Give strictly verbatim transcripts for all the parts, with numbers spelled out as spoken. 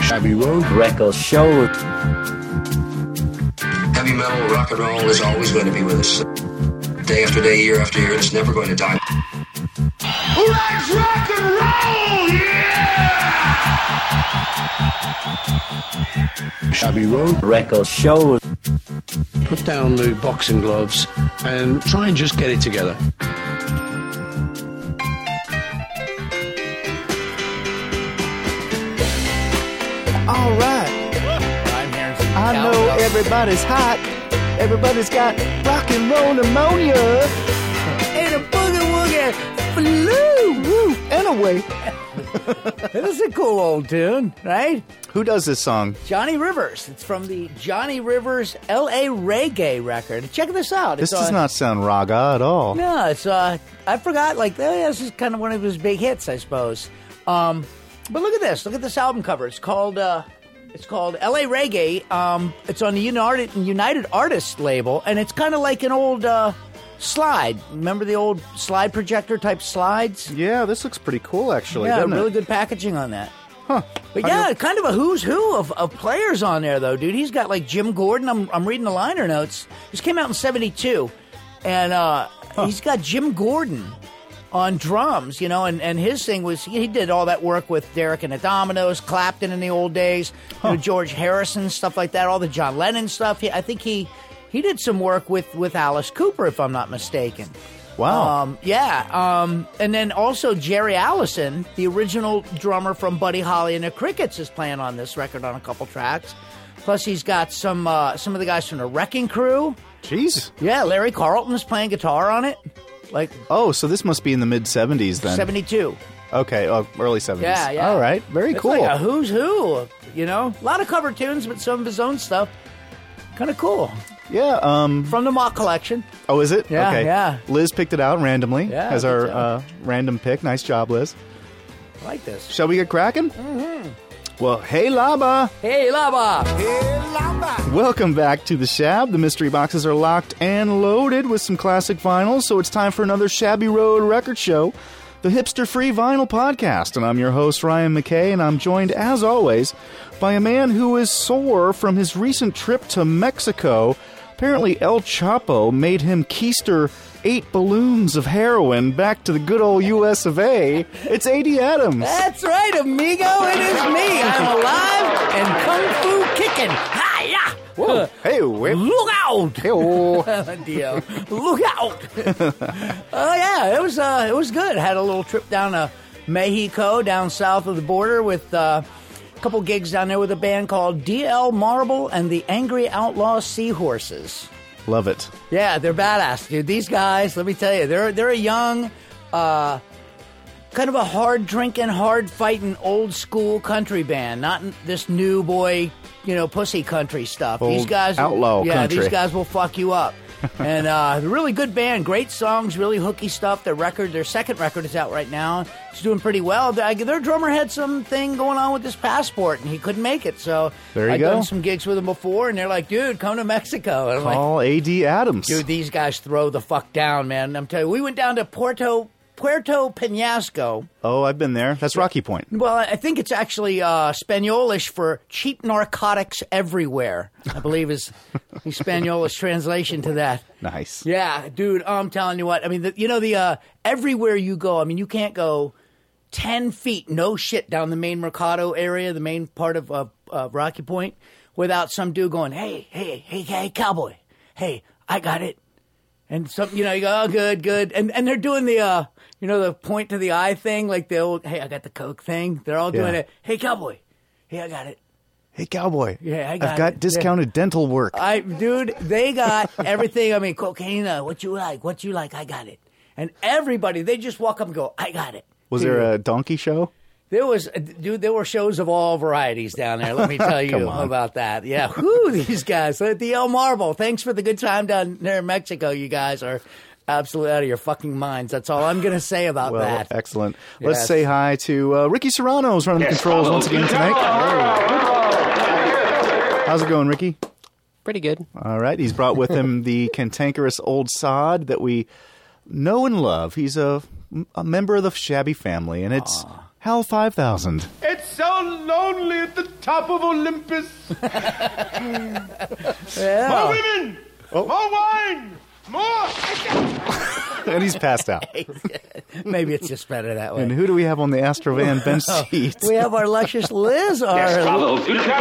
Abbey Road Record Show. Heavy metal, rock and roll is always going to be with us. Day after day, year after year, it's never going to die. Let's rock and roll, yeah! Abbey Road Record Show. Put down the boxing gloves and try and just get it together. All right. I know everybody's hot. Everybody's got rock and roll pneumonia. And a boogie woogie flu. Woo. Anyway. This is a cool old tune, right? Who does this song? Johnny Rivers. It's from the Johnny Rivers L A Reggae record. Check this out. This it's, does uh, not sound raga at all. No, it's, uh, I forgot, like, oh, yeah, this is kind of one of his big hits, I suppose. Um, but look at this. Look at this album cover. It's called, uh, it's called L A Reggae. Um, it's on the United, United Artists label, and it's kind of like an old, uh, slide. Remember the old slide projector type slides? Yeah, this looks pretty cool, actually. Yeah, doesn't really it? good packaging on that. Huh. But How yeah, do- kind of a who's who of, of players on there, though, dude. He's got like Jim Gordon. I'm, I'm reading the liner notes. This came out in seventy-two. And uh, huh. he's got Jim Gordon on drums, you know, and, and his thing was he did all that work with Derek and the Dominoes, Clapton in the old days, huh. you know, George Harrison, stuff like that, all the John Lennon stuff. He, I think he, he did some work with, with Alice Cooper, if I'm not mistaken. Wow. Um, yeah. Um, and then also Jerry Allison, the original drummer from Buddy Holly and the Crickets, is playing on this record on a couple tracks. Plus, he's got some uh, some of the guys from the Wrecking Crew. Jeez. Yeah, Larry Carlton is playing guitar on it. Like, oh, so this must be in the mid seventies then. seventy-two. Okay, uh, early seventies. Yeah, yeah. All right, very it's cool. Like a who's who, you know? A lot of cover tunes, but some of his own stuff. Kind of cool. Yeah. Um, From the Mock Collection. Oh, is it? Yeah, okay. yeah. Liz picked it out randomly Yeah, as good our job. uh, random pick. Nice job, Liz. I like this. Shall we get cracking? Mm-hmm. Well, hey, Laba. Hey, Laba. Hey, Lamba. Welcome back to the Shab. The mystery boxes are locked and loaded with some classic vinyls, so it's time for another Shabby Road Record Show, the hipster-free vinyl podcast. And I'm your host, Ryan McKay, and I'm joined, as always, by a man who is sore from his recent trip to Mexico. Apparently, El Chapo made him keister eight balloons of heroin back to the good old U S of A. It's A D Adams. That's right, amigo. It is me. I'm alive and kung fu kicking. Hi-ya! Whoa. Hey, whip. Look out! Hey-oh. Dio. Look out! Oh yeah, it was uh, it was good. Had a little trip down to Mexico, down south of the border, with uh, a couple gigs down there with a band called D L Marble and the Angry Outlaw Seahorses. Love it. Yeah, they're badass, dude. These guys, let me tell you, they're they're a young, uh, kind of a hard drinking, hard fighting, old school country band. Not this new boy, you know, pussy country stuff. Old these guys, outlaw yeah, country. these guys will fuck you up. And uh, they're a really good band, great songs, really hooky stuff. Their record, their second record is out right now. It's doing pretty well. Their their drummer had something going on with his passport, and he couldn't make it. So There you I've go. done some gigs with him before, and they're like, dude, come to Mexico. And I'm like, Call A D Adams. dude, these guys throw the fuck down, man. I'm telling you, we went down to Puerto Puerto Penasco. Oh, I've been there. That's Rocky Point. Well, I think it's actually uh, Spanish for cheap narcotics everywhere, I believe is the Spanish translation to that. Nice. Yeah, dude, I'm telling you what. I mean, the, you know, the uh, everywhere you go, I mean, you can't go ten feet, no shit, down the main Mercado area, the main part of uh, uh, Rocky Point, without some dude going, hey, hey, hey, hey, cowboy, hey, I got it. And some, you know, you go, oh, good, good. And and they're doing the, uh, you know, the point to the eye thing, like the old, hey, I got the Coke thing. They're all doing Yeah. it. Hey, cowboy. Hey, I got it. Hey, cowboy. Yeah, I got I've got it. discounted dental work. I, dude, they got everything. I mean, cocaine, uh, what you like, what you like, I got it. And everybody, they just walk up and go, I got it. Was Dude. there a donkey show? There was, dude, there were shows of all varieties down there. Let me tell you Come on. about that. Yeah, whoo, these guys. At the El Marble. Thanks for the good time down there in Mexico. You guys are absolutely out of your fucking minds. That's all I'm going to say about Well, that. excellent. Let's Yes. say hi to uh, Ricky Serrano's running the controls once again tonight. How's it going, Ricky? Pretty good. All right. He's brought with him the cantankerous old sod that we know and love. He's a, a member of the Shabby family, and it's Hal five thousand. It's so lonely at the top of Olympus. Yeah. More women! More wine! More! And he's passed out. Maybe it's just better that way. And who do we have on the Astrovan bench seat? We have our luscious Liz, our, our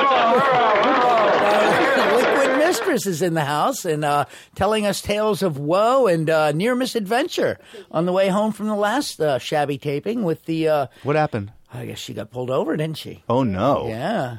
liquid mistress is in the house and uh, telling us tales of woe and uh, near misadventure on the way home from the last uh, shabby taping with the... Uh, What happened? I guess she got pulled over, didn't she? Oh, no. Yeah.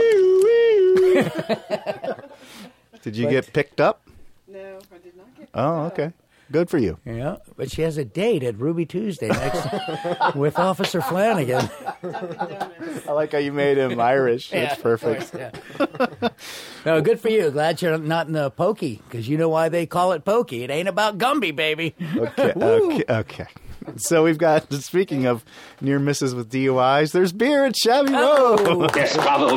Did you get picked up? No, I did not get Oh, okay. Good for you. Yeah, but she has a date at Ruby Tuesday next with Officer Flanagan. I like how you made him Irish. That's Yeah, perfect. of course, yeah. No, good for you. Glad you're not in the pokey, because you know why they call it pokey. It ain't about Gumby, baby. Okay, okay, okay. So we've got, speaking of near misses with D U Is, there's beer at Shabby Road. Oh. Yes, bravo.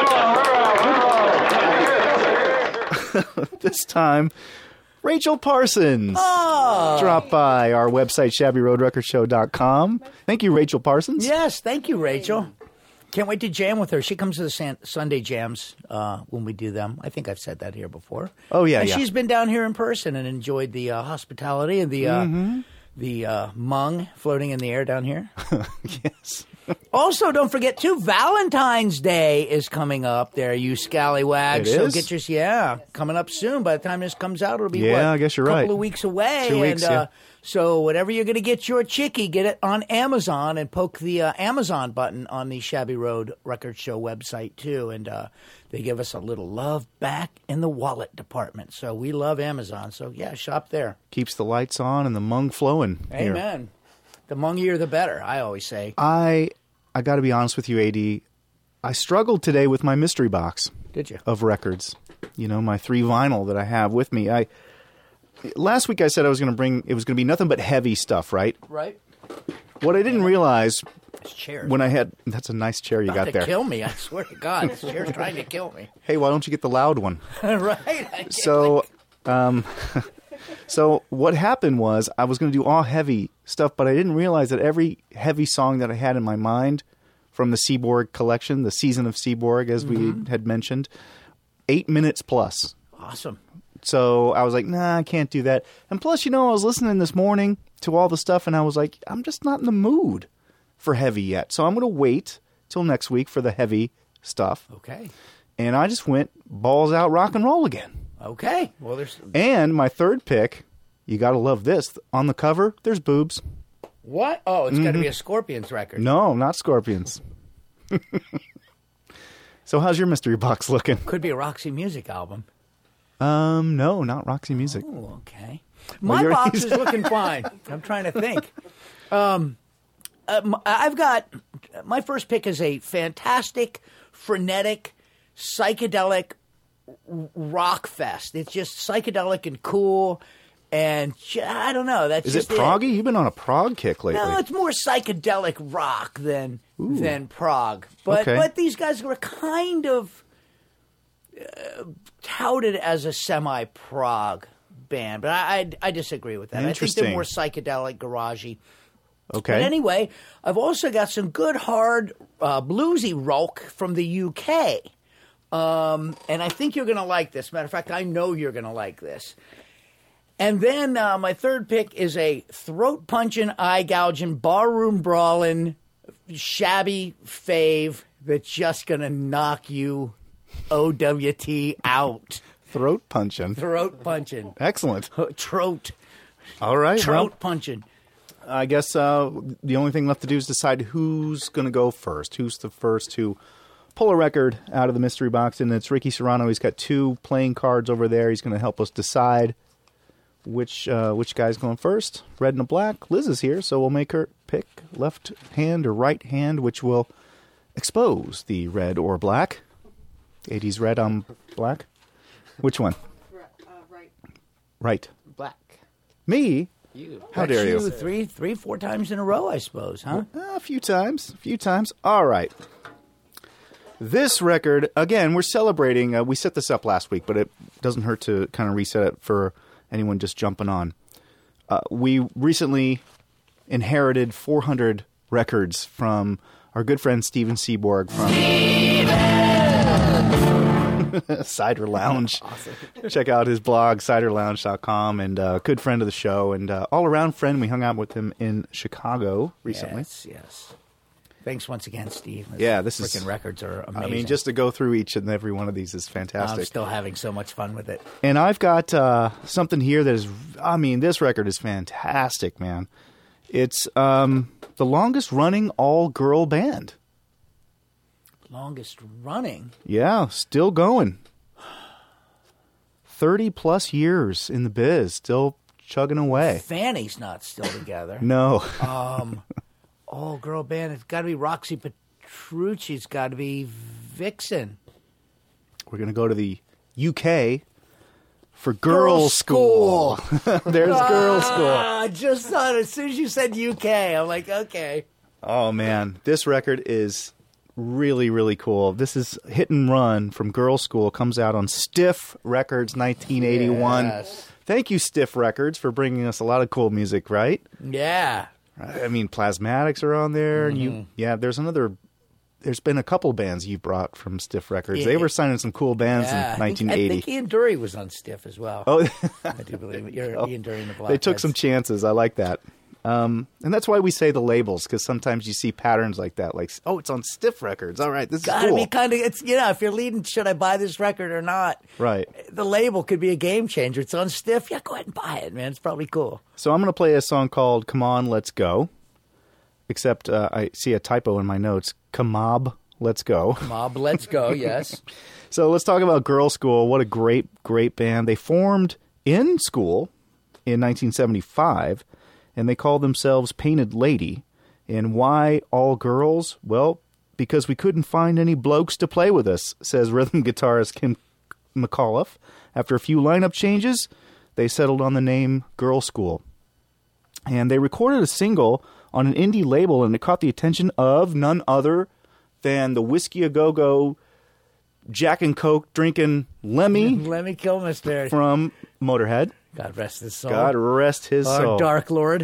This time, Rachel Parsons Oh. dropped by our website, shabby road record show dot com. Thank you, Rachel Parsons. Yes, thank you, Rachel. Can't wait to jam with her. She comes to the San- Sunday jams uh, when we do them. I think I've said that here before. Oh, yeah, and yeah. she's been down here in person and enjoyed the uh, hospitality and the uh, Mm-hmm. the uh, mung floating in the air down here. Yes. Also, don't forget, too, Valentine's Day is coming up there, you scallywags. It so is? get your, yeah, coming up soon. By the time this comes out, it'll be, Yeah, what, I guess you're a couple right. of weeks away. Two weeks, and, uh, yeah. So whatever you're going to get your chickie, get it on Amazon and poke the uh, Amazon button on the Shabby Road Record Show website, too. And uh, they give us a little love back in the wallet department. So we love Amazon. So, yeah, shop there. Keeps the lights on and the mung flowing. here. Amen. The mungier, the better, I always say. I I got to be honest with you, A D. I struggled today with my mystery box Did you? of records. You know, my three vinyl that I have with me. I last week I said I was going to bring. It was going to be nothing but heavy stuff, right? Right? What I didn't realize This chair. when I had that's a nice chair you about got to there. kill me, I swear to God. This chair's trying to kill me. Hey, why don't you get the loud one? Right? I can't, So, like- um, so what happened was I was going to do all heavy stuff, but I didn't realize that every heavy song that I had in my mind from the Seaborg collection, the Season of Seaborg, as Mm-hmm. we had mentioned, eight minutes plus. Awesome. So I was like, nah, I can't do that. And plus, you know, I was listening this morning to all the stuff, and I was like, I'm just not in the mood for heavy yet. So I'm going to wait till next week for the heavy stuff. Okay. And I just went balls out rock and roll again. Okay. Well, there's And my third pick, you got to love this. On the cover, there's boobs. what? Oh, it's got to be a Scorpions record. Mm-hmm. No, not scorpions. So how's your mystery box looking? Could be a Roxy Music album. Um, no, not Roxy Music. Oh, okay. Well, My you're- box is looking fine. I'm trying to think. Um, uh, m- I've got my first pick is a fantastic, frenetic, psychedelic r- rock fest. It's just psychedelic and cool, and j- I don't know. That's Is it just proggy? You've been on a prog kick lately. No, it's more psychedelic rock than than prog. But Okay. but these guys were kind of uh, touted as a semi prog band, but I, I I disagree with that. I think Interesting. they're more psychedelic, garagey. Okay. But anyway, I've also got some good hard uh, bluesy rock from the U K. Um, and I think you're going to like this. Matter of fact, I know you're going to like this. And then uh, my third pick is a throat-punching, eye-gouging, barroom brawling, shabby fave that's just going to knock you O W T out. Throat punching. Throat punching. Excellent. Throat. All right. Throat Well, punching. I guess uh, the only thing left to do is decide who's going to go first. Who's the first to pull a record out of the mystery box? And it's Ricky Serrano. He's got two playing cards over there. He's going to help us decide which uh, which guy's going first. Red and a black. Liz is here, so we'll make her pick left hand or right hand, which will expose the red or black. eighties red on black. Which one? Uh, right. Right. Black. Me? You. How That's dare you? Three, three, four times in a row, I suppose, huh? Uh, a few times. A few times. All right. This record, again, we're celebrating. Uh, we set this up last week, but it doesn't hurt to kind of reset it for anyone just jumping on. Uh, we recently inherited four hundred records from our good friend Steven Seaborg from Cider Lounge. Awesome. Check out his blog, cider lounge dot com, and a uh, good friend of the show, and uh, all-around friend. We hung out with him in Chicago recently. Yes, yes. Thanks once again, Steve. This yeah, this is... freaking records are amazing. I mean, just to go through each and every one of these is fantastic. I'm still having so much fun with it. And I've got uh, something here that is... I mean, this record is fantastic, man. It's um, the longest-running all-girl band. Longest running? Yeah, still going. thirty plus years in the biz, still chugging away. Fanny's not still together. No. um, all girl band. It's got to be Roxy Petrucci. It's got to be Vixen. We're going to go to the U K for Girls' School. School. There's ah, Girls' School. I just thought as soon as you said U K, I'm like, okay. Oh, man. This record is... really, really cool. This is Hit and Run from Girls' School. Comes out on Stiff Records, nineteen eighty-one. Yes. Thank you, Stiff Records, for bringing us a lot of cool music, right? Yeah. I mean, Plasmatics are on there. Mm-hmm. You, yeah, there's another... There's been a couple bands you brought from Stiff Records. Yeah. They were signing some cool bands Yeah, in nineteen eighty. I think, I think Ian Dury was on Stiff as well. Oh, I do believe it. You're Oh. Ian Dury in the Black. They took some chances. I like that. Um, and that's why we say the labels, because sometimes you see patterns like that, like, oh, it's on Stiff Records. All right, this Gotta is cool. be kind of, it's, you know, if you're leading, should I buy this record or not? Right. The label could be a game changer. It's on Stiff. Yeah, go ahead and buy it, man. It's probably cool. So I'm going to play a song called Come On, Let's Go, except uh, I see a typo in my notes. Kamob, Let's Go. Mob, let's go, yes. So let's talk about Girls' School. What a great, great band. They formed in school in nineteen seventy-five, and they called themselves Painted Lady. And why all girls? Well, because we couldn't find any blokes to play with us, says rhythm guitarist Kim McAuliffe. After a few lineup changes, they settled on the name Girls' School. And they recorded a single on an indie label, and it caught the attention of none other than the Whiskey A Go-Go, Jack and Coke drinking Lemmy Lemmy Kilmister. from Motorhead. God rest his soul. God rest his Our soul. Dark Lord.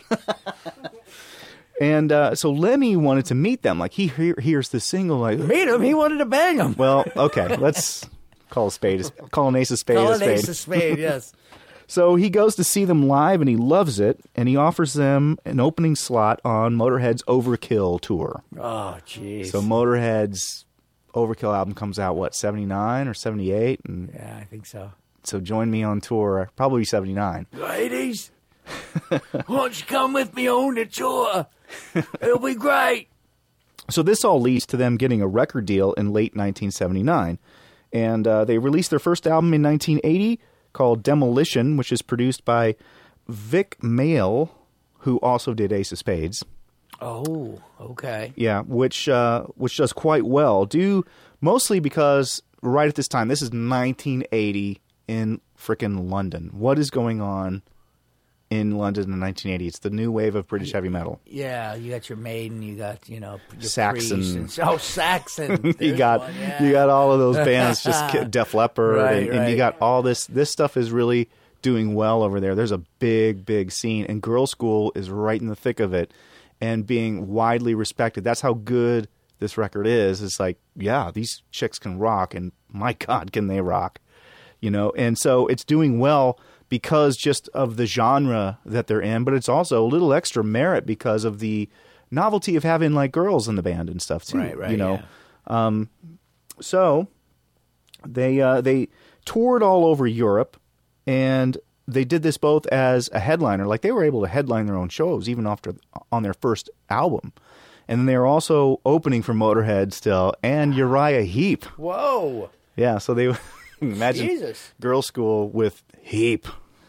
And uh, so Lemmy wanted to meet them. Like, he he- hears the single, like, Meet him. He wanted to bang him. well, okay, let's call a spade, a- call an ace a spade Call a an spade. ace of spade, yes. So he goes to see them live, and he loves it, and he offers them an opening slot on Motorhead's Overkill tour. Oh, jeez. So Motorhead's Overkill album comes out, what, seventy-nine or seventy-eight? And Yeah, I think so. so join me on tour, probably seventy-nine. Ladies, why don't you come with me on the tour? It'll be great. So this all leads to them getting a record deal in late nineteen seventy-nine. And uh, they released their first album in nineteen eighty called Demolition, which is produced by Vic Mail, who also did Ace of Spades. Oh, okay. Yeah, which uh, which does quite well, due mostly because right at this time, this is nineteen eighty in frickin' London. What is going on in London in nineteen eighty? It's the new wave of British heavy metal. Yeah, you got your Maiden, you got, you know, your Saxon. Priest and- oh, Saxon. you There's got one, yeah. you got all of those bands, just ki- Def Leppard, Right, and, and you right. got all this. This stuff is really doing well over there. There's a big, big scene, and Girls' School is right in the thick of it and being widely respected. That's how good this record is. It's like, yeah, these chicks can rock, and my God, can they rock, you know? And so it's doing well because just of the genre that they're in, but it's also a little extra merit because of the novelty of having like girls in the band and stuff too. Right, right, you know, yeah. um, so they uh, they toured all over Europe, and they did this both as a headliner, like they were able to headline their own shows even after on their first album, and then they were also opening for Motorhead still and Uriah Heep. Whoa. Yeah, so they imagine Jesus. Girls' School with Heep.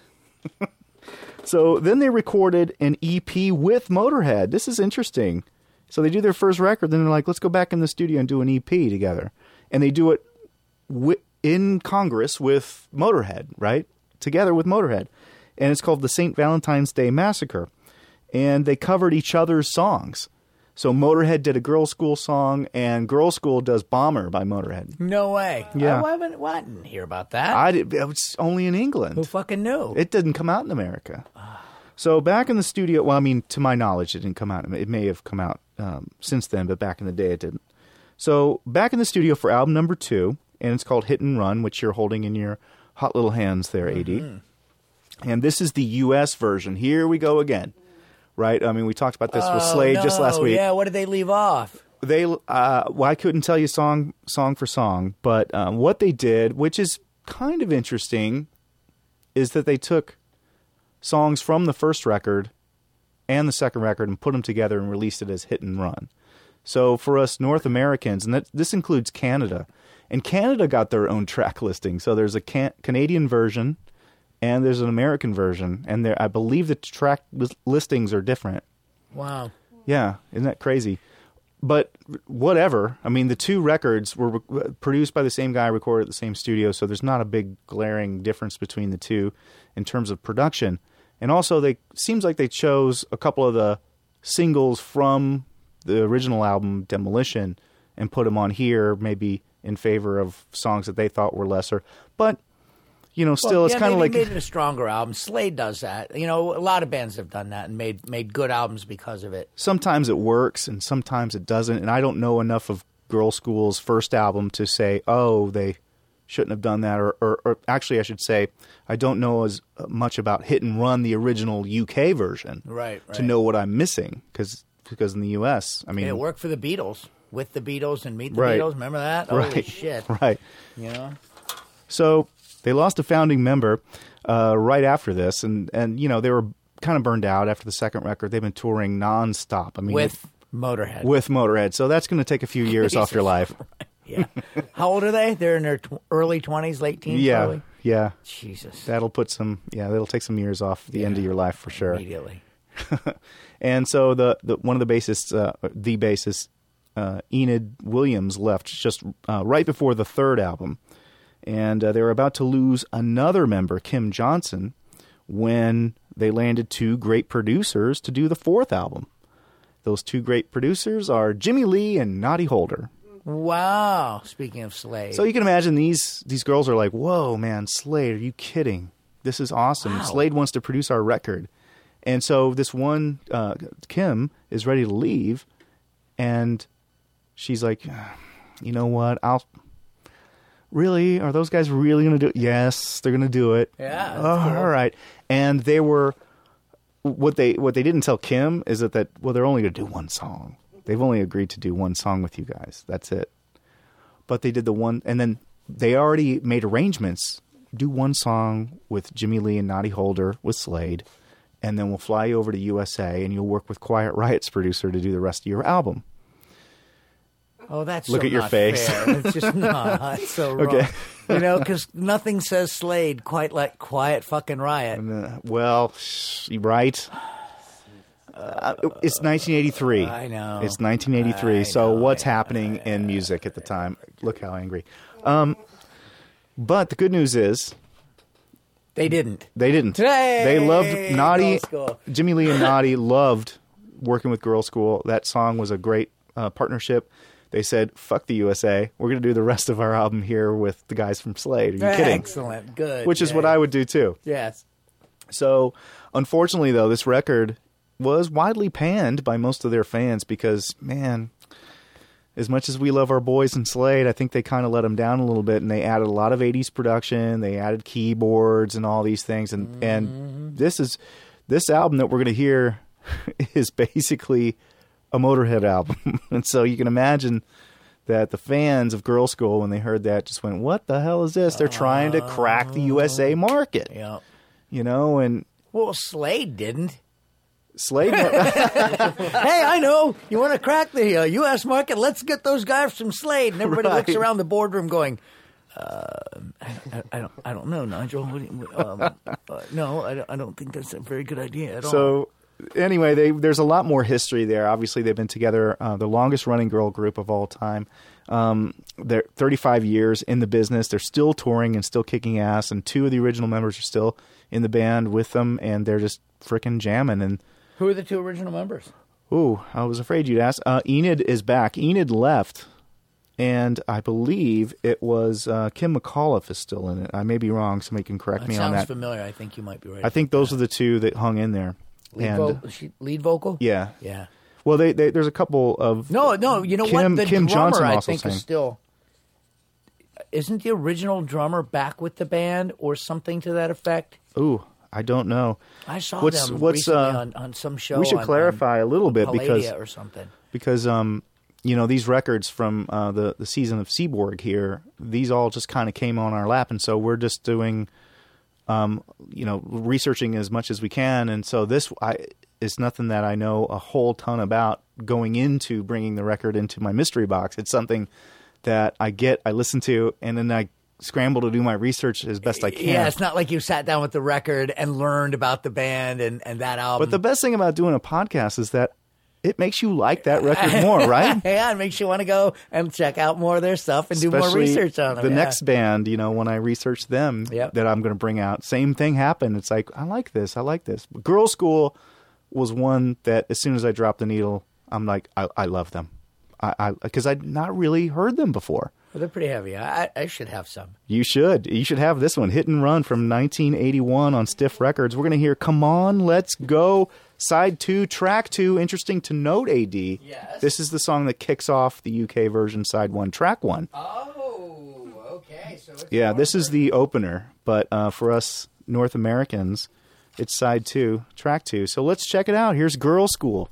So then they recorded an E P with Motorhead. This is interesting. So they do their first record, then they're like, let's go back in the studio and do an E P together. And they do it wi- in Congress with Motorhead, right? Together with Motorhead. And it's called the Saint Valentine's Day Massacre. And they covered each other's songs. So Motorhead did a Girls' School song, and Girls' School does Bomber by Motorhead. No way. Yeah. I, haven't, well, I didn't hear about that. I did, it was only in England. Who fucking knew? It didn't come out in America. So back in the studio, well, I mean, to my knowledge, it didn't come out. It may have come out um, since then, but back in the day it didn't. So back in the studio for album number two, and it's called Hit and Run, which you're holding in your hot little hands there, A D. Mm-hmm. And this is the U S version. Here we go again, right? I mean, we talked about this oh, with Slade no. just last week. Yeah, what did they leave off? They, uh, well, I couldn't tell you song song for song, but um, what they did, which is kind of interesting, is that they took songs from the first record and the second record and put them together and released it as Hit and Run. So for us North Americans, and that, this includes Canada, and Canada got their own track listing. So there's a can- Canadian version and there's an American version, and there I believe the track lis- listings are different. Wow. Yeah, isn't that crazy? But whatever. I mean, the two records were re- produced by the same guy, recorded at the same studio, so there's not a big glaring difference between the two in terms of production. And also, they seems like they chose a couple of the singles from the original album, Demolition, and put them on here, maybe in favor of songs that they thought were lesser. But, you know, still, well, it's yeah, kind of like... made it a stronger album. Slade does that. You know, a lot of bands have done that and made made good albums because of it. Sometimes it works and sometimes it doesn't. And I don't know enough of Girl School's first album to say, oh, they shouldn't have done that. Or, or, or actually, I should say, I don't know as much about Hit and Run, the original U K version, right, right. to know what I'm missing. Cause, because in the U S, I mean... It worked for the Beatles, with the Beatles and Meet the right. Beatles. Remember that? Right. Holy shit. Right. You know? So... They lost a founding member uh, right after this, and, and you know they were kind of burned out after the second record. They've been touring nonstop. I mean, with Motorhead. With Motorhead, so that's going to take a few years Jesus off your life. Yeah. How old are they? They're in their tw- early twenties, late teens. Yeah, probably? yeah. Jesus. That'll put some. Yeah, that'll take some years off the yeah. end of your life for sure. Immediately. And so the, the one of the bassists, uh, the bassist, uh, Enid Williams, left just uh, right before the third album. And uh, they were about to lose another member, Kim Johnson, when they landed two great producers to do the fourth album. Those two great producers are Jimmy Lee and Noddy Holder. Wow. Speaking of Slade. So you can imagine these these girls are like, whoa, man, Slade, are you kidding? This is awesome. Wow. Slade wants to produce our record. And so this one, uh, Kim, is ready to leave. And she's like, you know what, I'll... Really? Are those guys really going to do it? Yes, they're going to do it. Yeah. Oh, cool. all right. And they were what they what they didn't tell Kim is that, that well, they're only going to do one song. They've only agreed to do one song with you guys. That's it. But they did the one, and then they already made arrangements. Do one song with Jimmy Lee and Noddy Holder with Slade, and then we'll fly you over to U S A, and you'll work with Quiet Riot's producer to do the rest of your album. Oh, that's Look so at your not face. fair. It's just not. It's so wrong. Okay. You know, because nothing says Slade quite like Quiet fucking Riot. Uh, well, sh- right. Uh, it's nineteen eighty-three. I know. It's nineteen eighty-three. I so know, what's I know, happening in music at the time? Look how angry. Um, but the good news is They didn't. they didn't. Hey, they loved Noddy. Girl School. Jimmy Lee and Noddy loved working with Girl School. That song was a great uh, partnership. They said, fuck the U S A. We're going to do the rest of our album here with the guys from Slade. Are you kidding? Excellent. Good. Which is what I would do too. Yes. So, unfortunately, though, this record was widely panned by most of their fans because, man, as much as we love our boys in Slade, I think they kind of let them down a little bit, and they added a lot of eighties production. They added keyboards and all these things, and mm-hmm. and this is this album that we're going to hear is basically a Motorhead album. And so you can imagine that the fans of Girl School, when they heard that, just went, what the hell is this? They're trying to crack the U S A market. Yeah. You know, and... Well, Slade didn't. Slade... Hey, I know. You want to crack the uh, U S market? Let's get those guys from Slade. And everybody Right. looks around the boardroom going, uh, I, I, I don't I don't know, Nigel. What do you, um, uh, no, I don't, I don't think that's a very good idea at all. So... Anyway, they, there's a lot more history there. Obviously, they've been together, uh, the longest-running girl group of all time. Um, they're thirty-five years in the business. They're still touring and still kicking ass, and two of the original members are still in the band with them, and they're just frickin' jamming. And who are the two original members? Ooh, I was afraid you'd ask. Uh, Enid is back. Enid left, and I believe it was uh, Kim McAuliffe is still in it. I may be wrong. Somebody can correct That me on sounds that. familiar. I think you might be right. I think those are the two that hung in there. Lead, and vo- she, lead vocal? yeah. Yeah. Well, they, they there's a couple of No, no, you know Kim- what? The Kim drummer, Johnson I also think, sang. is still. Isn't the original drummer back with the band or something to that effect? Ooh, I don't know. I saw What's- them what's, recently uh, on, on some show. we should on- clarify on a little bit Palladia because- or something. because um you know these records from uh, the the season of Seaborg here, these all just kind of came on our lap, and so we're just doing um you know researching as much as we can, and so this I is nothing that I know a whole ton about going into bringing the record into my mystery box. It's something that I get, I listen to, and then I scramble to do my research as best I can. Yeah, it's not like you sat down with the record and learned about the band and, and that album. But the best thing about doing a podcast is that it makes you like that record more, right? Yeah, it makes you want to go and check out more of their stuff and do more Especially research on them. the yeah. next band, you know, when I research them Yep. that I'm going to bring out, same thing happened. It's like, I like this, I like this. Girls' School was one that as soon as I dropped the needle, I'm like, I, I love them. I Because I'd not really heard them before. Well, they're pretty heavy. I, I should have some. You should. You should have this one, Hit and Run from nineteen eighty-one on Stiff Records. We're going to hear Come On, Let's Go, Side two, Track two. Interesting to note, A D. Yes. This is the song that kicks off the U K version, Side one, Track one. Oh, okay. So it's Yeah, more this is for- the opener, but uh, for us North Americans, it's Side two, Track two. So let's check it out. Here's Girls' School.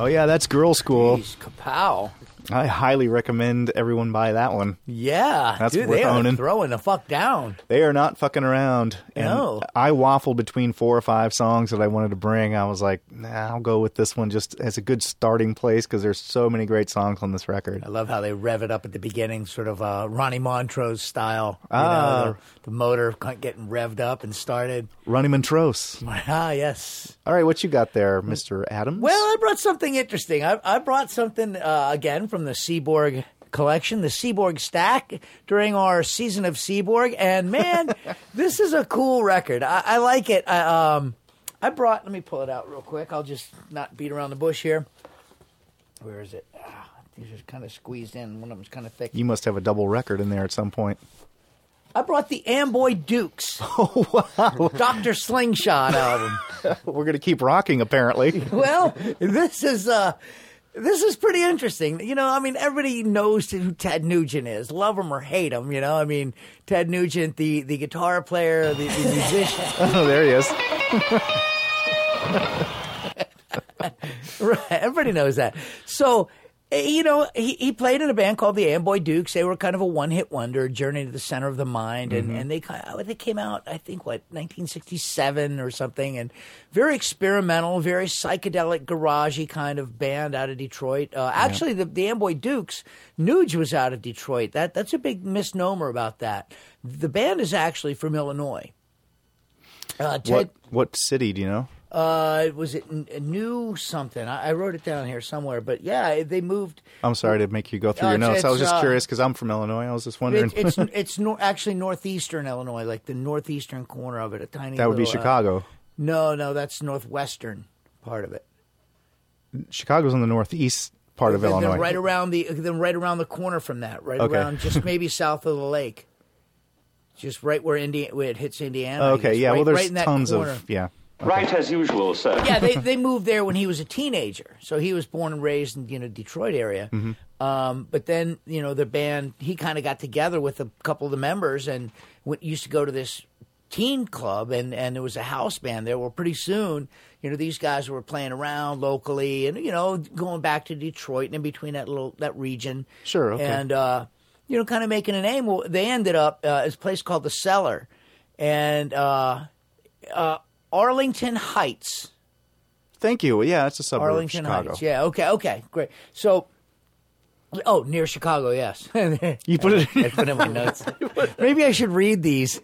Oh, yeah, that's Girl School. Jeez, kapow. I highly recommend everyone buy that one. Yeah. That's dude, worth they are owning. throwing the fuck down. They are not fucking around. And No. I waffled between four or five songs that I wanted to bring. I was like, nah, I'll go with this one just as a good starting place because there's so many great songs on this record. I love how they rev it up at the beginning, sort of uh, Ronnie Montrose style. You Ah. know, the, the motor getting revved up and started. Ronnie Montrose. Ah, yes. All right, what you got there, Mister Adams? Well, I brought something interesting. I, I brought something, uh, again, from the Seaborg collection, the Seaborg stack, during our season of Seaborg. And, man, this is a cool record. I, I like it. I, um, I brought, let me pull it out real quick. I'll just not beat around the bush here. Where is it? Ah, these are kind of squeezed in. One of them's kind of thick. You must have a double record in there at some point. I brought the Amboy Dukes. Oh, wow. Doctor Slingshot album. We're going to keep rocking, apparently. Well, this is uh, this is pretty interesting. You know, I mean, everybody knows who Ted Nugent is, love him or hate him. You know, I mean, Ted Nugent, the, the guitar player, the, the musician. Oh, there he is. Right, everybody knows that. So, you know, he, he played in a band called the Amboy Dukes. They were kind of a one-hit wonder, Journey to the Center of the Mind, and, mm-hmm. and they kind of, they came out, I think, what, nineteen sixty-seven or something, and very experimental, very psychedelic, garagey kind of band out of Detroit. Uh, actually, yeah. the, the Amboy Dukes, Nuge was out of Detroit. That That's a big misnomer about that. The band is actually from Illinois. Uh, Ted, what, what city, do you know? Uh, was it n- New something? I, I wrote it down here somewhere, but yeah, they moved. I'm sorry to make you go through Uh, your notes. it's, I was just uh, curious because I'm from Illinois. I was just wondering. It, it's it's nor- actually northeastern Illinois, like the northeastern corner of it, a tiny. That would be little, uh, Chicago. no, no, that's northwestern part of it. Chicago's in the northeast part of then, Illinois. Then right around the then right around the corner from that, right Okay. around just maybe south of the lake, just right where Indiana where it hits Indiana. Okay, I guess, yeah. right, well, there's right in that tons corner. of yeah. Right as usual, sir. Yeah, they they moved there when he was a teenager. So he was born and raised in you know Detroit area. Mm-hmm. Um, but then you know the band he kind of got together with a couple of the members and went, used to go to this teen club and and there was a house band there. Well, pretty soon you know these guys were playing around locally and you know going back to Detroit and in between that little that region. Sure. Okay. And uh, you know kind of making a name. Well, they ended up uh, at a place called the Cellar, and. Uh, uh, Arlington Heights. Thank you. Yeah, it's a suburb Arlington of Chicago. Heights. Yeah, okay, okay, great. So, oh, near Chicago, yes. You put it I put it in my notes. Maybe I should read these.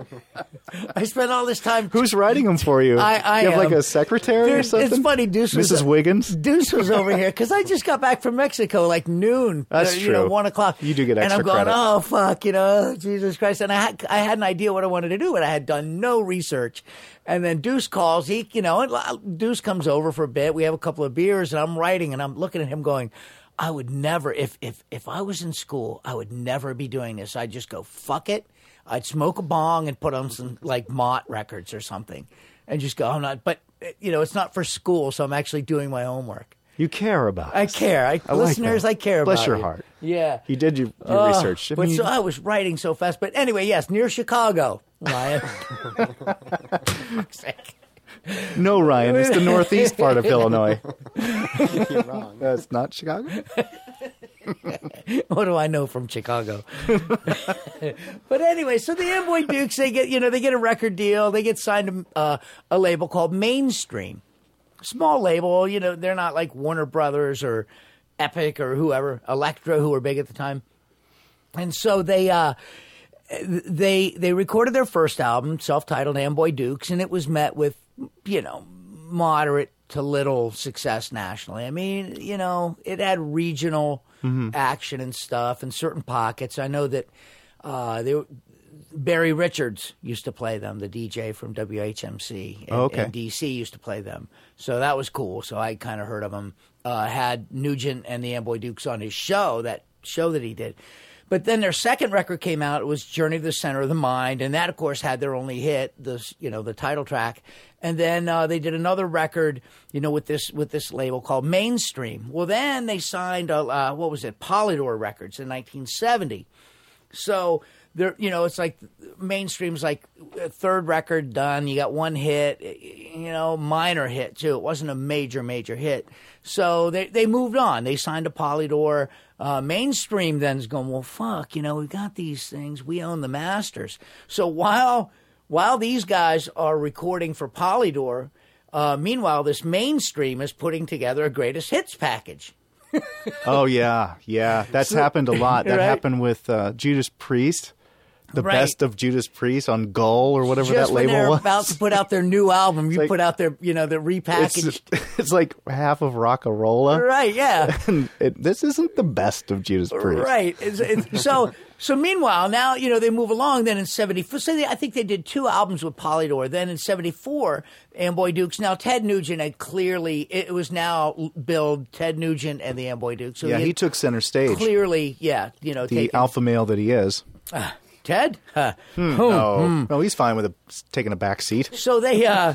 I spent all this time. Who's writing them for you? I, I you have am. like a secretary Dude, or something? It's funny, Deuce was Missus Wiggins? Deuce was over here because I just got back from Mexico like noon. That's uh, you know, true. one o'clock. You do get and extra I'm going, credit. oh fuck, you know, Jesus Christ. And I had I had an idea what I wanted to do, but I had done no research. And then Deuce calls. He, you know, and Deuce comes over for a bit. We have a couple of beers, and I'm writing, and I'm looking at him going, I would never, if if if I was in school, I would never be doing this. I'd just go, fuck it. I'd smoke a bong and put on some like Mott records or something, and just go. I'm not, but you know, it's not for school, so I'm actually doing my homework. You care about I us. care. I, I like listeners, that. I care Bless about your you. heart. Yeah. You did your, your Uh, research. I but mean, so I was writing so fast. But anyway, yes, near Chicago, Ryan. no, Ryan. It's the northeast part of Illinois. You're wrong. That's not Chicago? What do I know from Chicago? But anyway, so the Amboy Dukes, they get, you know, they get a record deal. They get signed to uh, a label called Mainstream. Small label, you know, they're not like Warner Brothers or Epic or whoever, Elektra, who were big at the time. And so they uh, they they recorded their first album, self-titled Amboy Dukes, and it was met with, you know, moderate to little success nationally. I mean, you know, it had regional mm-hmm. action and stuff in certain pockets. I know that uh, they were, Barry Richards used to play them, the D J from W H M C in, oh, okay. in D C used to play them. So that was cool. So I kind of heard of them. Uh, had Nugent and the Amboy Dukes on his show, that show that he did. But then their second record came out. It was Journey to the Center of the Mind, and that, of course, had their only hit, the you know the title track. And then uh, they did another record, you know, with this with this label called Mainstream. Well, then they signed uh, uh, what was it, Polydor Records in nineteen seventy. So There, you know, it's like mainstream's like a third record done. You got one hit, you know, minor hit too. It wasn't a major, major hit. So they they moved on. They signed to Polydor. Uh, mainstream then's going, well, fuck, you know, we got these things. We own the masters. So while while these guys are recording for Polydor, uh, meanwhile, this mainstream is putting together a greatest hits package. Oh yeah, yeah. That's so, happened a lot. That right? happened with uh, Judas Priest. The right. best of Judas Priest on Gull or whatever Just that label when they're was. about to put out their new album, you like, put out their, you know, the repackaged. It's, it's like half of Rock-a-Rolla. Right, yeah. And it, this isn't the best of Judas Priest. Right. It's, it's, so, so meanwhile, now, you know, they move along. Then in seventy-four, so they, I think they did two albums with Polydor. Then in seventy-four, Amboy Dukes. Now, Ted Nugent had clearly, it was now billed Ted Nugent and the Amboy Dukes. So yeah, he, he took center stage. Clearly, yeah, you know. The taking, alpha male that he is. Uh, Ted? Uh, hmm, oh, no. hmm. no, he's fine with a, taking a back seat. So they, uh,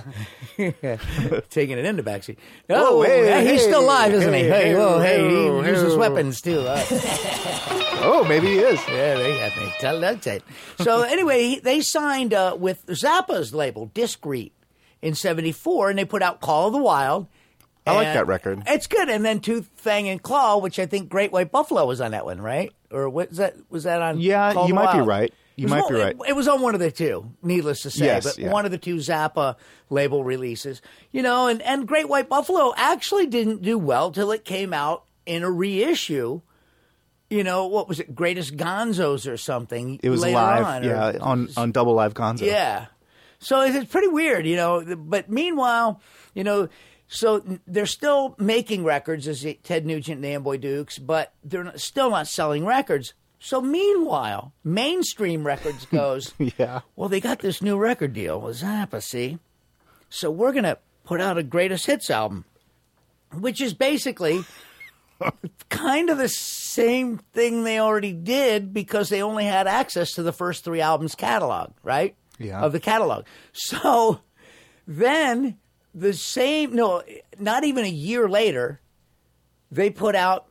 taking it in the backseat. Oh, whoa, hey, hey, he's hey, still alive, isn't hey, he? Hey, hey, whoa, hey, hey, he hey, uses hey. weapons too. Uh, Oh, maybe he is. yeah, they got me. Tell that tape. So anyway, they signed uh, with Zappa's label, Discreet, in seventy-four, and they put out Call of the Wild. I like that record. It's good. And then Tooth, Fang, and Claw, which I think Great White Buffalo was on that one, right? Or was that was that on? Yeah, Call of you the might be Wild? right. You It was might one- be right. It, it was on one of the two, needless to say, Yes, but yeah. one of the two Zappa label releases. You know, and, and Great White Buffalo actually didn't do well till it came out in a reissue. You know, what was it, Greatest Gonzos or something? It was later live, on, or- yeah, on, on Double Live Gonzo. yeah. So it's it's pretty weird, you know. But meanwhile, you know, so they're still making records as Ted Nugent and the Amboy Dukes, but they're not, still not selling records. So meanwhile, mainstream records goes, Yeah. well, they got this new record deal with Zappa, see? So we're going to put out a greatest hits album, which is basically kind of the same thing they already did because they only had access to the first three albums catalog, right? Yeah. Of the catalog. So then the same, no, not even a year later, they put out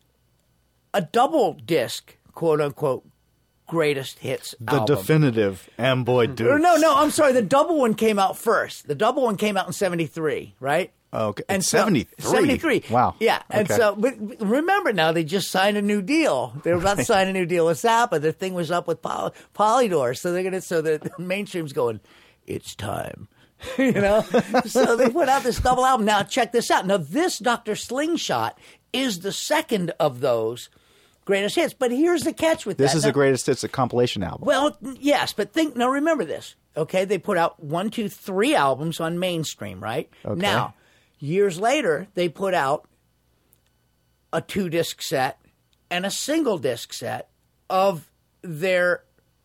a double disc, quote unquote, greatest hits The album. definitive Amboy Dukes. Or no, no, I'm sorry. The double one came out first. The double one came out in seventy-three, right? Okay. And so- seventy-three. seventy-three. Wow. Yeah. And Okay. so, but remember now, they just signed a new deal. They were about to sign a new deal with Zappa. The thing was up with Poly- Polydor. So they're going to, so the mainstream's going, it's time. you know? So they put out this double album. Now, check this out. Now, this Doctor Slingshot is the second of those greatest hits. But here's the catch with This that. is Now- the greatest hits, a compilation album. well, yes, but think now. Remember this, okay? They put out one, two, three albums on mainstream, right? Okay. Now, years later, they put out a two disc set and a single disc set of their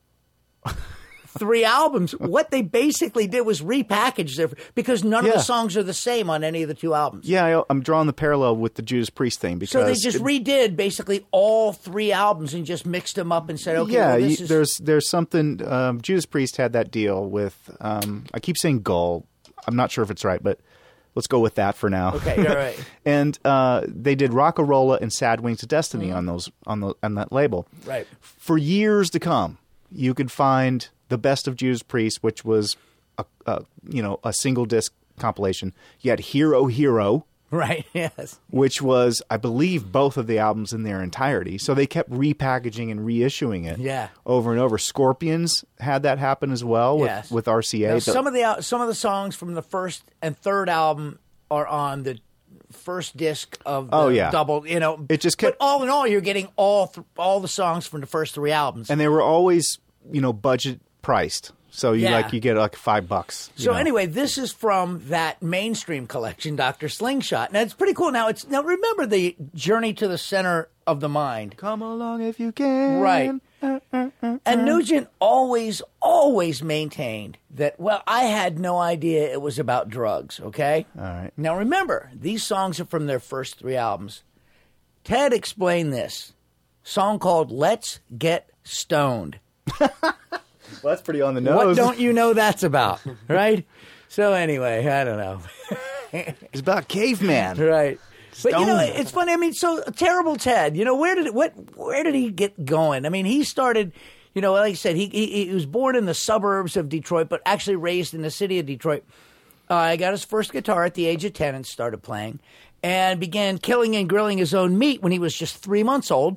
three albums. What they basically did was repackage their because none of Yeah. the songs are the same on any of the two albums. Yeah, I, I'm drawing the parallel with the Judas Priest thing because So they just it- redid basically all three albums and just mixed them up and said, "Okay, yeah, well, you, this is there's there's something. Um, Judas Priest had that deal with. Um, I keep saying Gull. I'm not sure if it's right, but let's go with that for now. okay, all right, And uh, they did Rock-a-Rolla and Sad Wings to Destiny on those on the on that label. right." For years to come, you could find the best of Judas Priest, which was a, a you know a single disc compilation. You had Hero Hero, Right, yes. which was, I believe, both of the albums in their entirety. So they kept repackaging and reissuing it Yeah. over and over. Scorpions had that happen as well with, Yes. with R C A. Now, The- some of the al- some of the songs from the first and third album are on the first disc of the Oh, yeah. double. You know, It just kept- But all in all, you're getting all th- all the songs from the first three albums. and they were always, you know, budget priced. So you Yeah. like you get like five bucks. you So know. anyway, this is from that mainstream collection, Doctor Slingshot. Now it's pretty cool. Now it's now remember the Journey to the Center of the Mind. Come along if you can. Right. And Nugent always, always maintained that, well, I had no idea it was about drugs, okay? All right. Now remember, these songs are from their first three albums. Ted explained this song called Let's Get Stoned. Well, that's pretty on the nose. What don't you know that's about, right? So anyway, I don't know. It's about caveman. Right. But you know, Stoned. it's funny. I mean, so Terrible Ted. You know, where did it, what? Where did he get going? I mean, he started. You know, like I said, he, he he was born in the suburbs of Detroit, but actually raised in the city of Detroit. Uh, he got his first guitar at the age of ten and started playing, and began killing and grilling his own meat when he was just three months old.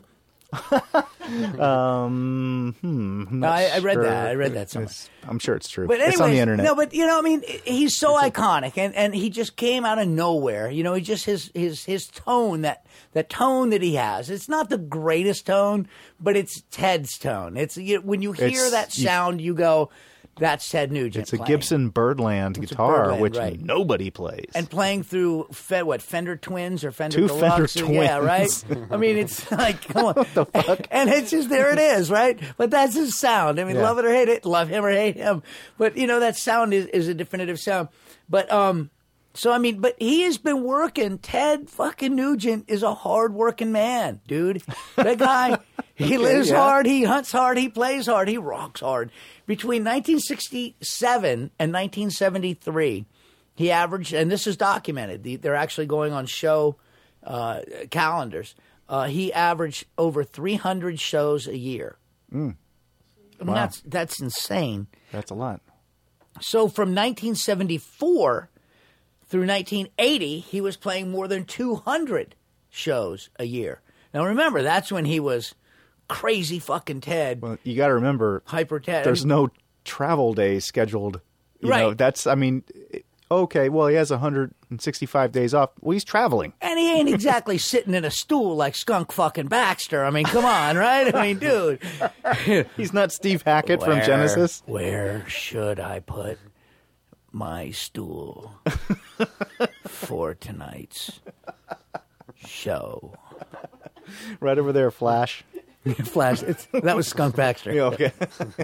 um, hmm, I'm No, not I, I read sure. that. I read that somewhere. It's- I'm sure it's true. But anyways, it's on the internet. no, but you know, I mean, he's so iconic, and, and he just came out of nowhere. You know, he just his his his tone, that that tone that he has. It's not the greatest tone, but it's Ted's tone. It's you, when you hear It's- that sound, you go, "That's Ted Nugent." It's a playing. Gibson Birdland It's a guitar, Birdland, which right. nobody plays. And playing through Fe- what Fender Twins or Fender Two Deluxe, Fender yeah, right. Twins. I mean, it's like, come on, what the fuck? And it's just there it is, right? But that's his sound. I mean, Yeah. love it or hate it, love him or hate him. But you know, that sound is, is a definitive sound. But um, so I mean, but he has been working. Ted fucking Nugent is a hard working man, dude. That guy, he lives yeah. hard, he hunts hard, he plays hard, he rocks hard. Between nineteen sixty-seven and nineteen seventy-three, he averaged, and this is documented, the, they're actually going on show uh, calendars, uh, he averaged over three hundred shows a year. Mm. I mean, Wow. that's, that's insane. That's a lot. So from nineteen seventy-four through nineteen eighty, he was playing more than two hundred shows a year. Now remember, that's when he was crazy fucking Ted. Well, you got to remember, Hyper Ted. there's no travel days scheduled. You Right. know, that's, I mean, okay, well, he has one hundred sixty-five days off. Well, he's traveling. And he ain't exactly sitting in a stool like Skunk fucking Baxter. I mean, come on, right? I mean, dude. He's not Steve Hackett from Where- Genesis. Where should I put my stool for tonight's show? Right over there, Flash. Flash. It's, that was Skunk Baxter. Yeah, okay.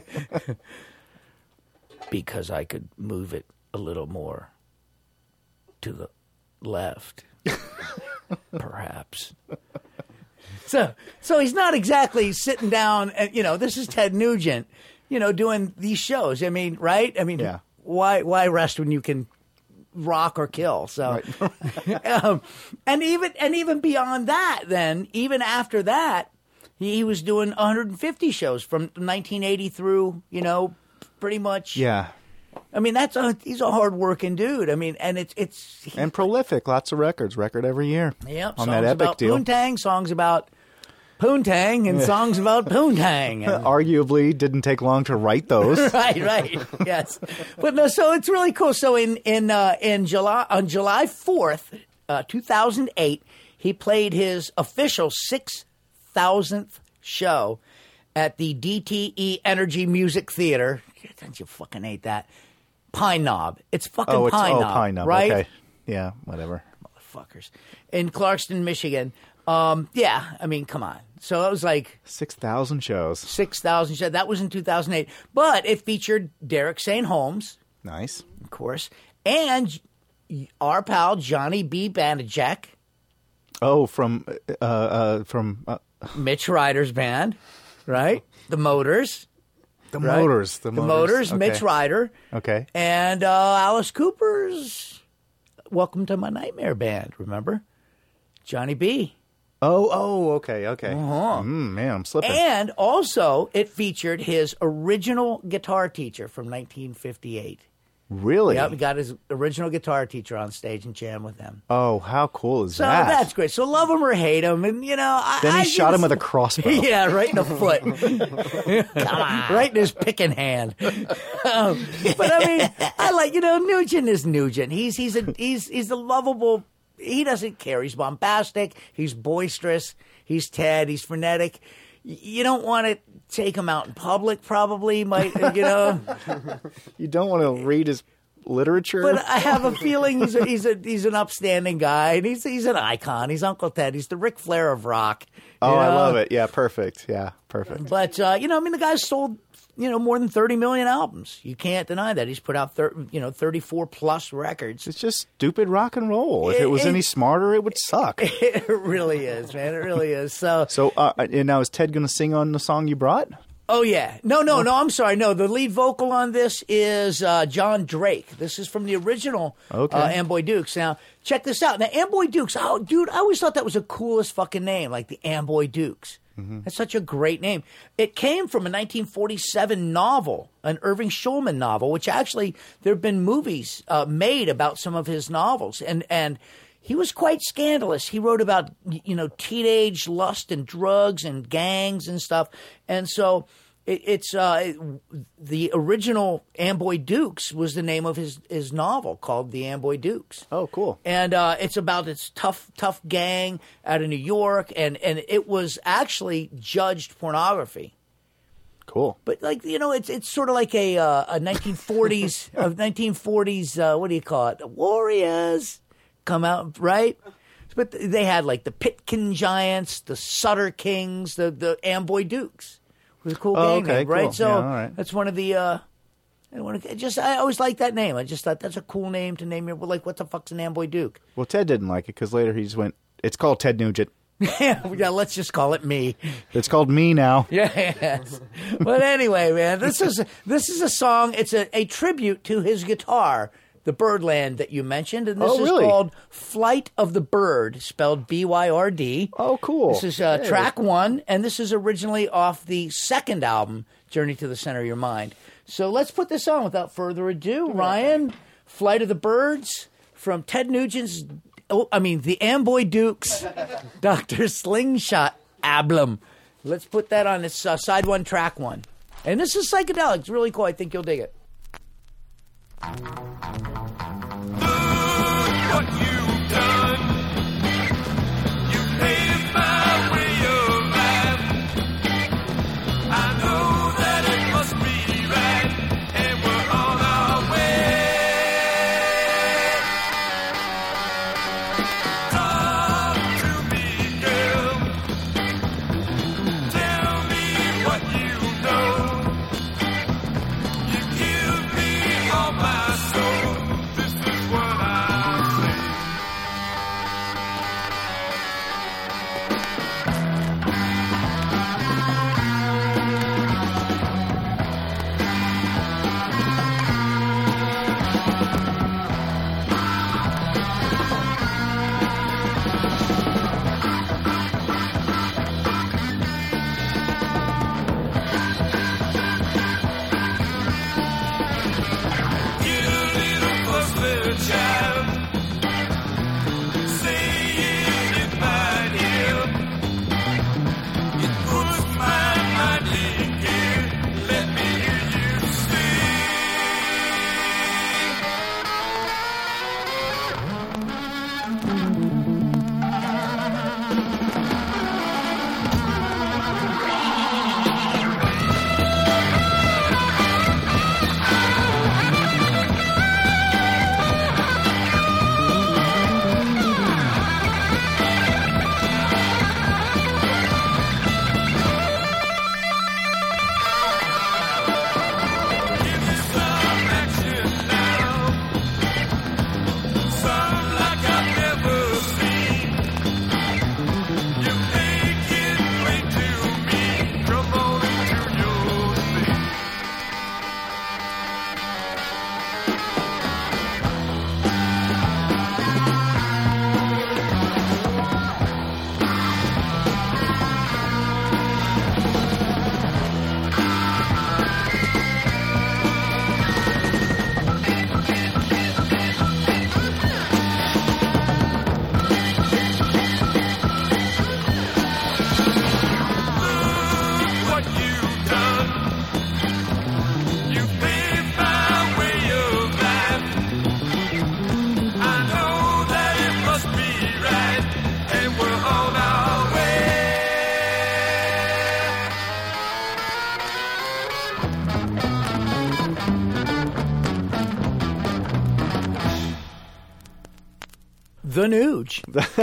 Because I could move it a little more to the left, perhaps. So, so he's not exactly sitting down. And, you know, this is Ted Nugent, you know, doing these shows. I mean, right? I mean, Yeah. why why rest when you can rock or kill? So, um, and even and even beyond that, then even after that, he, he was doing one hundred fifty shows from nineteen eighty through, you know, pretty much. Yeah. I mean, that's a he's a hard working dude. I mean, and it's it's he, And prolific. Lots of records. Record every year. yep, On songs that epic about deal. Poontang, songs about Poontang, and songs about Poontang. And, Arguably didn't take long to write those. right, right, yes. But no, so it's really cool. So in in uh, in July on July fourth, uh, two thousand eight, he played his official six thousandth show at the D T E Energy Music Theater. Don't you fucking hate that? Pine Knob. It's fucking Oh, it's Pine oh, Knob, Pine Knob. right? Okay. Yeah, whatever. Motherfuckers. In Clarkston, Michigan. Um, yeah, I mean, come on. So it was like six thousand shows. six thousand shows. That was in two thousand eight. But it featured Derek Saint Holmes, Nice. of course, and our pal Johnny B. Banajek, Oh, from uh, uh, from uh, Mitch Ryder's band, right? The Motors. the right? Motors. The The Motors. Motors, Okay. Mitch Ryder. Okay. And uh, Alice Cooper's Welcome to My Nightmare Band, remember? Johnny B. Oh, oh, okay, okay. Uh-huh. Mm, man, I'm slipping. And also, it featured his original guitar teacher from nineteen fifty-eight. Really? Yep, he got his original guitar teacher on stage and jammed with him. Oh, how cool is So that? that's great. So love him or hate him, and you know, I, Then he I shot him just- with a crossbow. Yeah, right in the foot. Come on, right in his picking hand. Um, but I mean, I like you know, Nugent is Nugent. He's he's a he's he's a lovable. He doesn't care. He's bombastic. He's boisterous. He's Ted. He's frenetic. Y- You don't want to take him out in public. Probably might you know. You don't want to read his literature? But I have a feeling he's a, he's a he's an upstanding guy, and he's he's an icon. He's Uncle Ted. He's the Ric Flair of rock. oh, you I know? love it. Yeah, perfect. Yeah, perfect. But uh, you know, I mean, the guy's sold you know more than thirty million albums. You can't deny that. He's put out thir- you know thirty-four plus records. It's just stupid rock and roll. If it, It- was it- any smarter, it would suck. It really is, man. It really is. So, So, uh, and now is Ted going to sing on the song you brought? oh yeah, no, no, no. I'm sorry. No, the lead vocal on this is uh, John Drake. This is from the original Okay. uh, Amboy Dukes. Now, check this out. Now, Amboy Dukes. Oh, dude, I always thought that was the coolest fucking name, like the Amboy Dukes. Mm-hmm. That's such a great name. It came from a nineteen forty-seven novel, an Irving Shulman novel, which actually there have been movies uh, made about some of his novels, and and he was quite scandalous. He wrote about you know teenage lust and drugs and gangs and stuff, and so. It's uh, the original Amboy Dukes was the name of his, his novel called The Amboy Dukes. Oh, cool. And uh, it's about this tough, tough gang out of New York, and, and it was actually judged pornography. Cool. But, like, you know, it's it's sort of like a, uh, a nineteen forties, of nineteen forties, uh, what do you call it? Warriors come out, right? But they had, like, the Pitkin Giants, the Sutter Kings, the, the Amboy Dukes. It was a cool oh, gang okay, name, right? cool. So yeah, all right. that's one of the. Uh, I want to just. I always liked that name. I just thought that's a cool name to name your. Like, what the fuck's an Amboy Duke? Well, Ted didn't like it because later he just went. It's called Ted Nugent. yeah, yeah. Let's just call it me. It's called Me now. Yes. But anyway, man, this is this is a song. It's a, a tribute to his guitar, the Birdland that you mentioned, and this Oh, is really? called "Flight of the Bird," spelled B Y R D. Oh, cool. This is uh, Hey. track one, and this is originally off the second album, Journey to the Center of Your Mind. So let's put this on without further ado. Ryan, Flight of the Birds from Ted Nugent's, oh, I mean, the Amboy Dukes, Doctor Slingshot album. Let's put that on. It's uh, side one, track one. And this is psychedelic. It's really cool. I think you'll dig it. What you've done, you paved my way of life. I know that it must be right, and we're on our way. Talk to me, girl. Tell me what you know. You give me all my soul. This is what I say. The Nuge.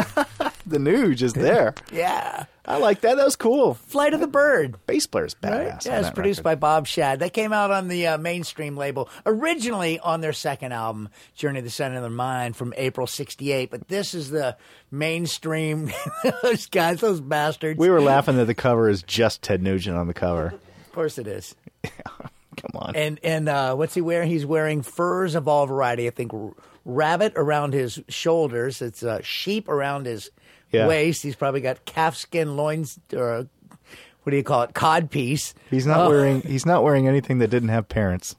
The Nuge is there. Yeah. I like that. That was cool. Flight of the Bird. Bass player's badass. Right? on Yeah, it's that produced record. by Bob Shad. That came out on the uh, mainstream label, originally on their second album, Journey to the Center of the Mind, from April sixty-eight. But this is the mainstream. Those guys, those bastards. We were laughing that the cover is just Ted Nugent on the cover. Of course it is. Come on. And and uh, what's he wearing? He's wearing furs of all variety. I think r- rabbit around his shoulders. It's uh, sheep around his Yeah. waist. He's probably got calfskin loins or what do you call it? Codpiece. He's not Oh. wearing. He's not wearing anything that didn't have parents.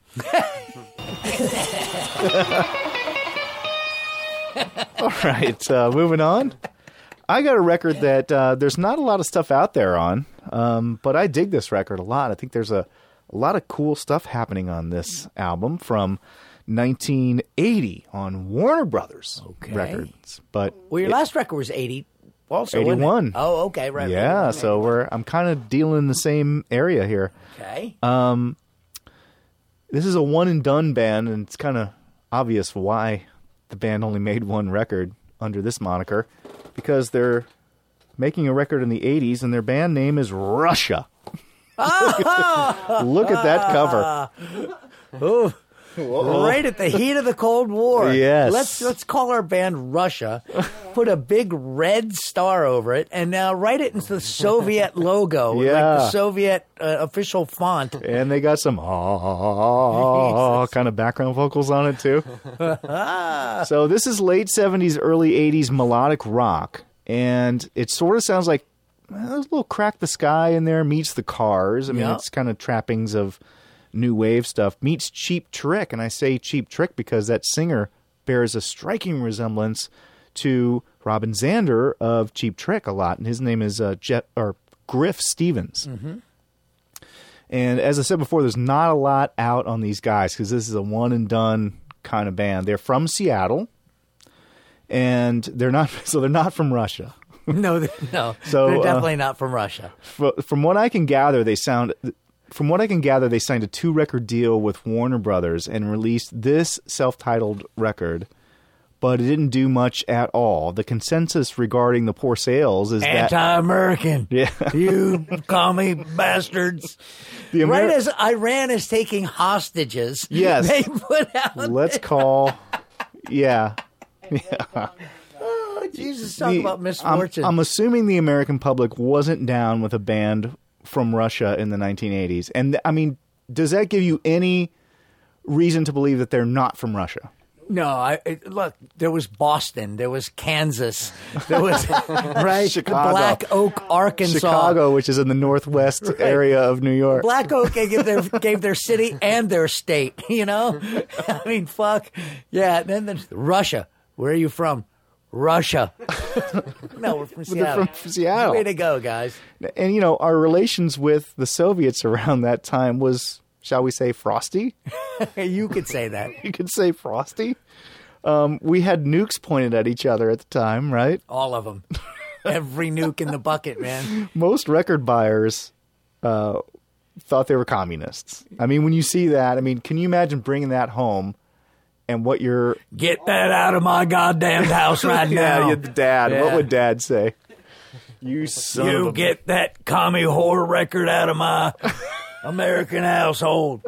All right, uh, moving on. I got a record that uh, there's not a lot of stuff out there on, um, but I dig this record a lot. I think there's a, a lot of cool stuff happening on this album from nineteen eighty on Warner Brothers Okay. Records. But Well, your it- last record was eighty. Also, wasn't it? eighty-one. Oh, okay, right. yeah, right, so we're I'm kind of dealing in the same area here. okay. Um, this is a one and done band, and it's kind of obvious why the band only made one record under this moniker, because they're making a record in the eighties, and their band name is Russia. Look at that cover. Oh, right at the heat of the Cold War. Yes. Let's let's call our band Russia. Put a big red star over it, and now write it into the Soviet logo, with like Yeah. the Soviet uh, official font. And they got some ah kind of background vocals on it too. So this is late seventies, early eighties melodic rock, and it sort of sounds like well, there's a little Crack the Sky in there meets the Cars. I mean, Yeah. it's kind of trappings of new wave stuff meets Cheap Trick, and I say Cheap Trick because that singer bears a striking resemblance to Robin Zander of Cheap Trick a lot, and his name is uh, Jet or Griff Stevens. Mm-hmm. And as I said before, there's not a lot out on these guys because this is a one and done kind of band. They're from Seattle, and they're not so they're not from Russia. No, they- no, So, they're uh, definitely not from Russia. Fr- From what I can gather, they sound. From what I can gather, they signed a two record deal with Warner Brothers and released this self titled record, but it didn't do much at all. The consensus regarding the poor sales is that Anti-American. Yeah. You commie bastards. the Amer- Right as Iran is taking hostages, Yes. they put out. let's call, yeah. Oh, Jesus, talk The- about I'm, misfortune. I'm assuming the American public wasn't down with a band from Russia in the nineteen eighties. And, I mean, does that give you any reason to believe that they're not from Russia? No, I it, look. There was Boston. There was Kansas. There was right Chicago. Black Oak, Arkansas. Chicago, which is in the northwest area of New York. Black Oak gave their gave their city and their state. You know, I mean, fuck yeah. Then there's Russia. Where are you from? Russia. No, we're from They're Seattle. from Seattle. Way to go, guys. And, you know, our relations with the Soviets around that time was, shall we say, frosty? You could say that. You could say frosty. Um, we had nukes pointed at each other at the time, right? All of them. Every nuke in the bucket, man. Most record buyers uh, thought they were communists. I mean, when you see that, I mean, can you imagine bringing that home and what you're... Get that out of my goddamn house right yeah, now. you're the dad. Yeah. What would dad say? You son You of a... get that commie whore record out of my American household.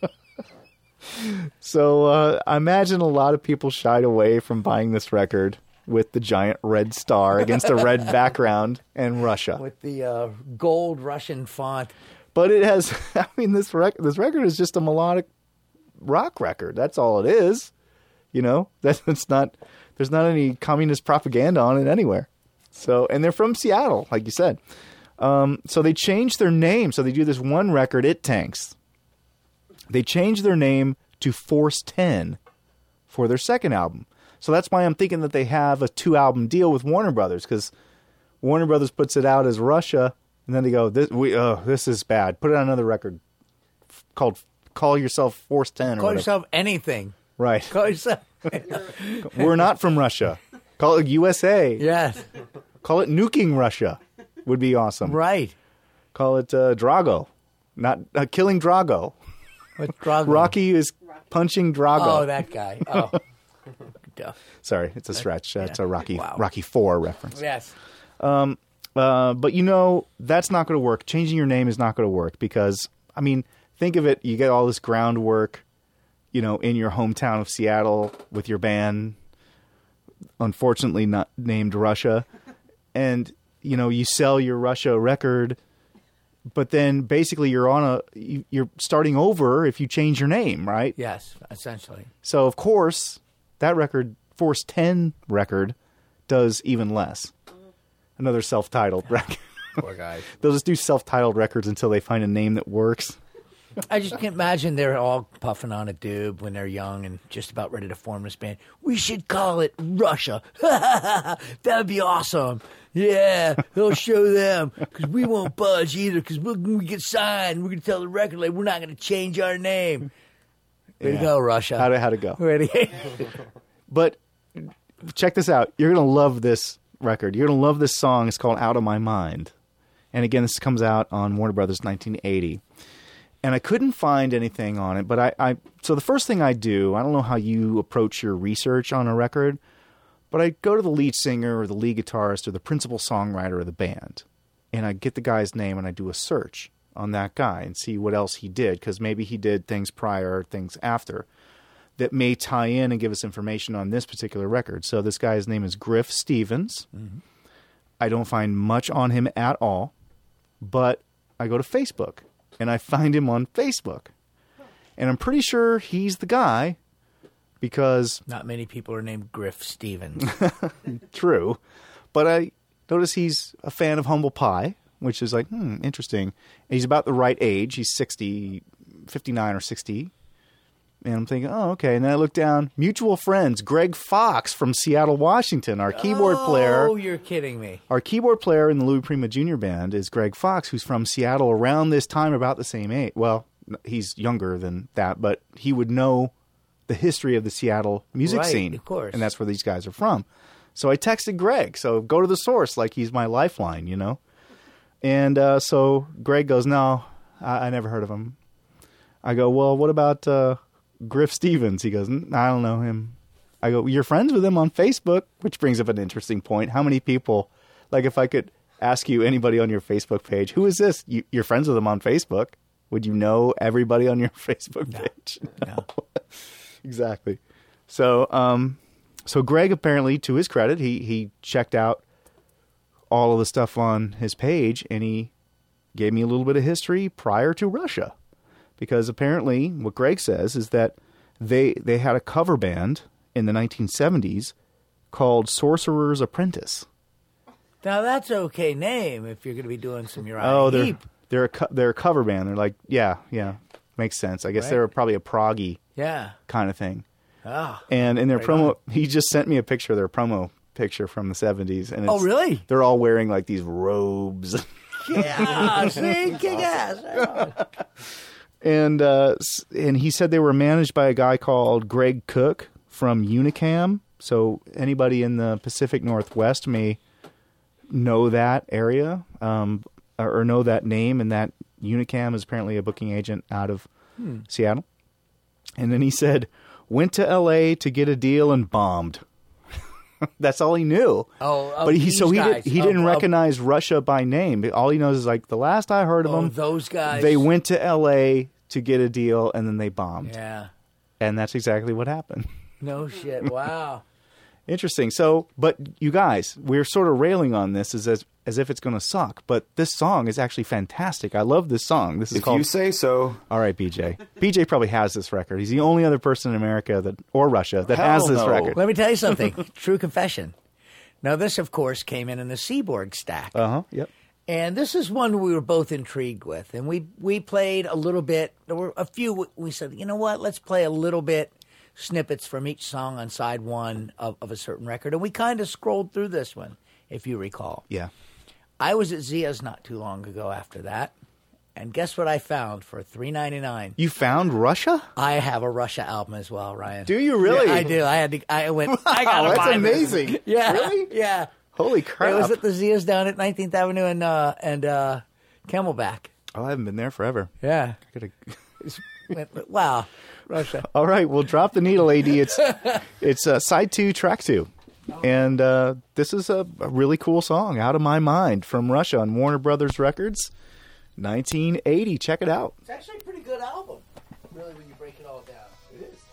So uh, I imagine a lot of people shied away from buying this record with the giant red star against a red background and Russia. With the uh, gold Russian font. But it has, I mean, this, rec- this record is just a melodic rock record. That's all it is. You know, that's it's not, there's not any communist propaganda on it anywhere. So, and they're from Seattle, like you said. Um, so they changed their name. So they do this one record, It Tanks. They changed their name to Force ten for their second album. So that's why I'm thinking that they have a two-album deal with Warner Brothers, because Warner Brothers puts it out as Russia, and then they go, "This, we, oh, this is bad. Put it on another record f- called Call Yourself Force ten." Or Call whatever. yourself anything. Right. Call yourself. We're not from Russia. Call it U S A. Yes. Call it Nuking Russia. Would be awesome. Right. Call it uh, Drago. Not uh, Killing Drago. What's Drago? Rocky is punching Drago. Oh, that guy. Oh. Duh. Sorry, it's a stretch. That's a Rocky Wow. Rocky four reference. Yes. Uh, but you know, that's not going to work. Changing your name is not going to work because, I mean, think of it. You get all this groundwork, you know, in your hometown of Seattle with your band, unfortunately not named Russia. And, you know, you sell your Russia record, but then basically you're on a, you- you're starting over if you change your name, right? Yes, essentially. So, of course, that record, Force ten record, does even less. Another self-titled record. Poor guys. They'll just do self-titled records until they find a name that works. I just can't imagine they're all puffing on a doob when they're young and just about ready to form this band. We should call it Russia. That'd be awesome. Yeah, they'll show them because we won't budge either because when we get signed, we're going to tell the record label we're not going to change our name. Way Yeah. to go, Russia. How'd it, how'd it go? Ready? But check this out. You're going to love this record. You're going to love this song. It's called Out of My Mind. And again, this comes out on Warner Brothers nineteen eighty. And I couldn't find anything on it, but I, I so the first thing I do, I don't know how you approach your research on a record, but I go to the lead singer or the lead guitarist or the principal songwriter of the band, and I get the guy's name and I do a search on that guy and see what else he did, because maybe he did things prior or things after that may tie in and give us information on this particular record. So this guy's name is Griff Stevens. Mm-hmm. I don't find much on him at all, but I go to Facebook. And I find him on Facebook. And I'm pretty sure he's the guy because... Not many people are named Griff Stevens. True. But I notice he's a fan of Humble Pie, which is like, hmm, interesting. And he's about the right age. He's sixty, fifty-nine or sixty. And I'm thinking, oh, okay. And then I look down. Mutual friends, Greg Fox from Seattle, Washington, our keyboard oh, player. Oh, you're kidding me. Our keyboard player in the Louis Prima Junior Band is Greg Fox, who's from Seattle around this time, about the same age. Well, he's younger than that, but he would know the history of the Seattle music right, scene. Of course. And that's where these guys are from. So I texted Greg. So go to the source like he's my lifeline, you know? And uh, so Greg goes, no, I-, I never heard of him. I go, well, what about... Uh, Griff Stevens. He goes, I don't know him. I go, you're friends with him on Facebook, which brings up an interesting point. How many people, like if I could ask you anybody on your Facebook page, who is this? You, you're friends with him on Facebook. Would you know everybody on your Facebook no. page? No. no. Exactly. So, um, so Greg apparently, to his credit, he, he checked out all of the stuff on his page and he gave me a little bit of history prior to Russia. Because apparently what Greg says is that they they had a cover band in the nineteen seventies called Sorcerer's Apprentice. Now, that's an okay name if you're going to be doing some Uriah Oh, they're, Heep. they're, a, co- they're a cover band. They're like, yeah, yeah, makes sense. I guess Right. they're probably a proggy Yeah. kind of thing. Oh, And in their right promo, on. he just sent me a picture of their promo picture from the seventies. And it's, Oh, really? They're all wearing like these robes. Yeah, see, kick ass. And uh, and he said they were managed by a guy called Greg Cook from Unicam. So anybody in the Pacific Northwest may know that area um, or, or know that name. And that Unicam is apparently a booking agent out of hmm. Seattle. And then he said, went to L A to get a deal and bombed. That's all he knew. Oh, oh but he these so he guys. did, he oh, didn't oh, recognize Russia by name. All he knows is like the last I heard of oh, them, those guys. they went to L A to get a deal and then they bombed. Yeah. And that's exactly what happened. No shit. Wow. Interesting. So, but you guys, we're sort of railing on this as as, as if it's going to suck. But this song is actually fantastic. I love this song. This is if called. you say so. All right, B J. B J probably has this record. He's the only other person in America that or Russia that Hell has this no. record. Let me tell you something. True confession. Now, this, of course, came in in the Seaborg stack. Uh huh. Yep. And this is one we were both intrigued with. And we we played a little bit. There were a few. We said, you know what? Let's play a little bit snippets from each song on side one of, of a certain record. And we kind of scrolled through this one, if you recall. Yeah. I was at Zia's not too long ago after that. And guess what I found for three ninety-nine? You found Russia? I have a Russia album as well, Ryan. Do you really? Yeah, I do. I had to. I went. Wow, I got that's buy this. amazing. Yeah. Really? Yeah. Holy crap! It was at the Zia's down at nineteenth Avenue and uh, and uh, Camelback. Oh, I haven't been there forever. Yeah. I gotta... Wow, Russia. All right, we'll drop the needle, A D. It's it's uh, side two, track two, and uh, this is a, a really cool song, "Out of My Mind" from Russia on Warner Brothers Records, nineteen eighty. Check it out. It's actually a pretty good album, really, when you break it all down. It is.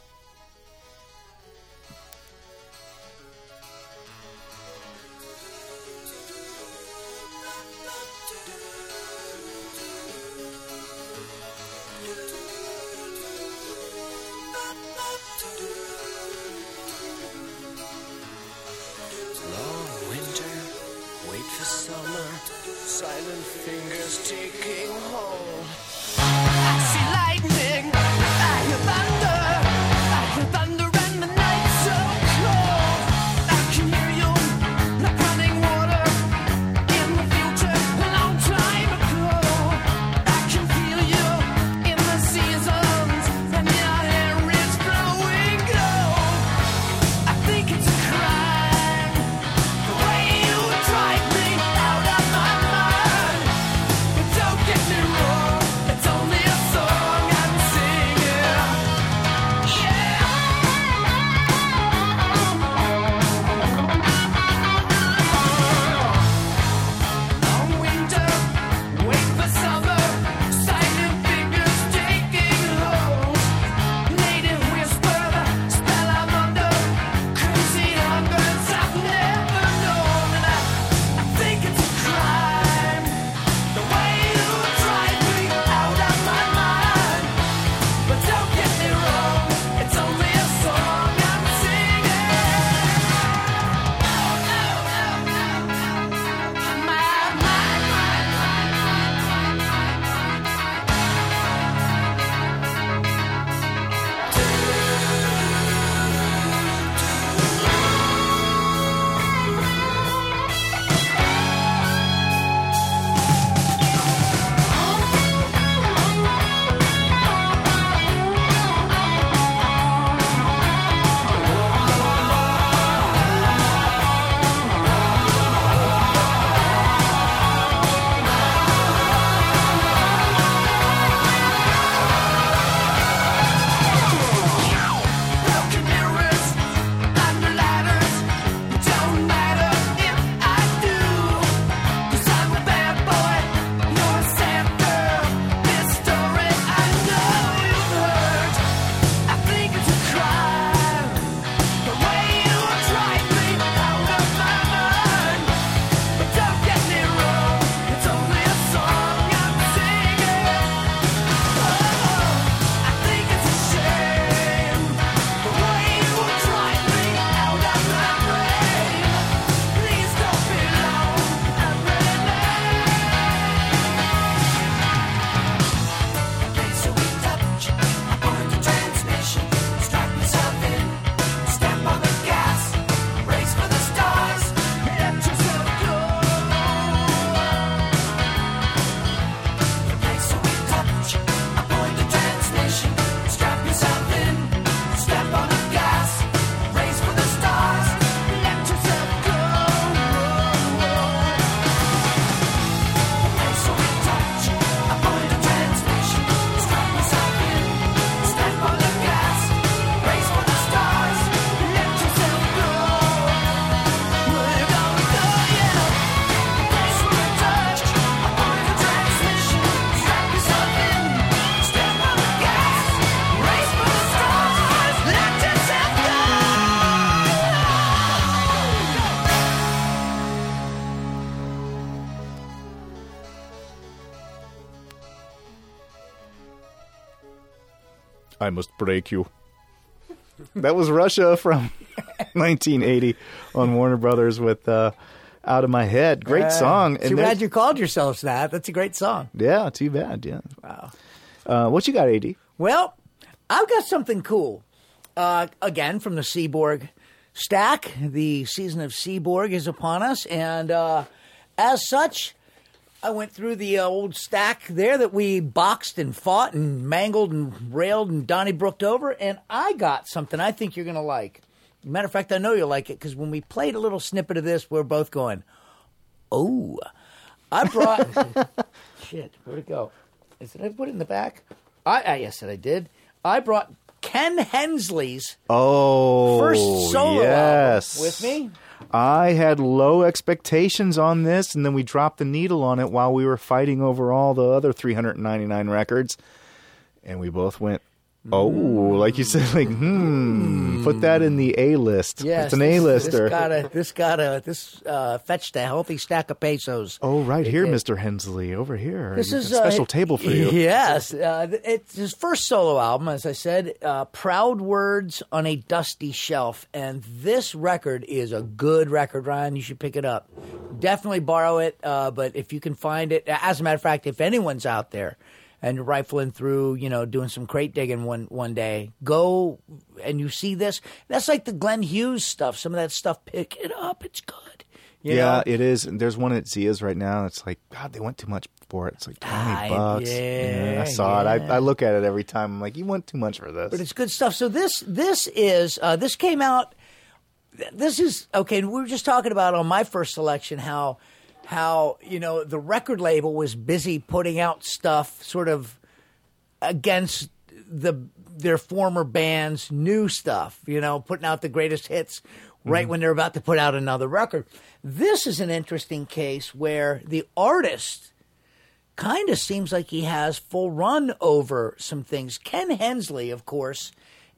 Long winter, wait for summer, silent I must break you. That was Russia from nineteen eighty on Warner Brothers with uh, Out of My Head. Great Uh, song. Too bad you called yourselves that. That's a great song. Yeah, too bad, yeah. Wow. Uh, what you got, A D? Well, I've got something cool. Uh, again, from the Seaborg stack. The season of Seaborg is upon us. And uh, as such, I went through the uh, old stack there that we boxed and fought and mangled and railed and Donnybrooke'd over. And I got something I think you're going to like. Matter of fact, I know you'll like it because when we played a little snippet of this, we're both going, oh. I brought... Shit, where'd it go? Is it, I put it in the back? I, I yes, I did. I brought Ken Hensley's Oh, first solo yes. album with me. I had low expectations on this, and then we dropped the needle on it while we were fighting over all the other three hundred ninety-nine records. And we both went, oh, like you said, like, hmm, put that in the A list. Yes, it's an this- A-lister. This got a, this got a, this uh, fetched a healthy stack of pesos. Oh, right here, It- Mister Hensley, over here. This You've is got a special uh, table for you. Yes, uh, it's his first solo album, as I said. Uh, Proud Words on a Dusty Shelf, and this record is a good record. Ryan, you should pick it up. Definitely borrow it, uh, but if you can find it, as a matter of fact, if anyone's out there and you're rifling through, you know, doing some crate digging one one day, go and you see this. That's like the Glenn Hughes stuff. Some of that stuff, pick it up. It's good. You yeah, know? it is. And there's one at Zia's right now. It's like, God, they went too much for it. It's like twenty Ah, bucks. yeah, I saw it. yeah. I, I look at it every time. I'm like, you want too much for this. But it's good stuff. So this this is uh, this came out. This is okay. We were just talking about on my first selection how how you know the record label was busy putting out stuff sort of against the their former band's new stuff. You know, putting out the greatest hits right when they're about to put out another record. This is an interesting case where the artist kind of seems like he has full run over some things. Ken Hensley, of course,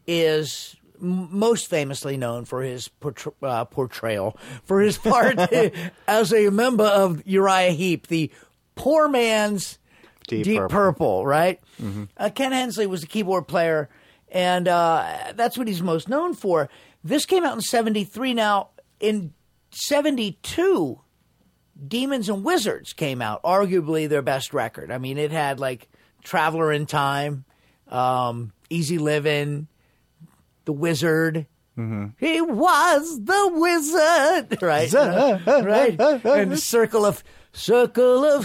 is m- most famously known for his portray- uh, portrayal, for his part as a member of Uriah Heep, the poor man's Deep Deep, Purple. Purple, right? Uh, Ken Hensley was a keyboard player, and uh, that's what he's most known for. This came out in seventy-three. Now, in seventy-two, Demons and Wizards came out, arguably their best record. I mean, it had like Traveler in Time, um, Easy Living, The Wizard. Mm-hmm. He was the wizard, right? right, and the Circle of Circle of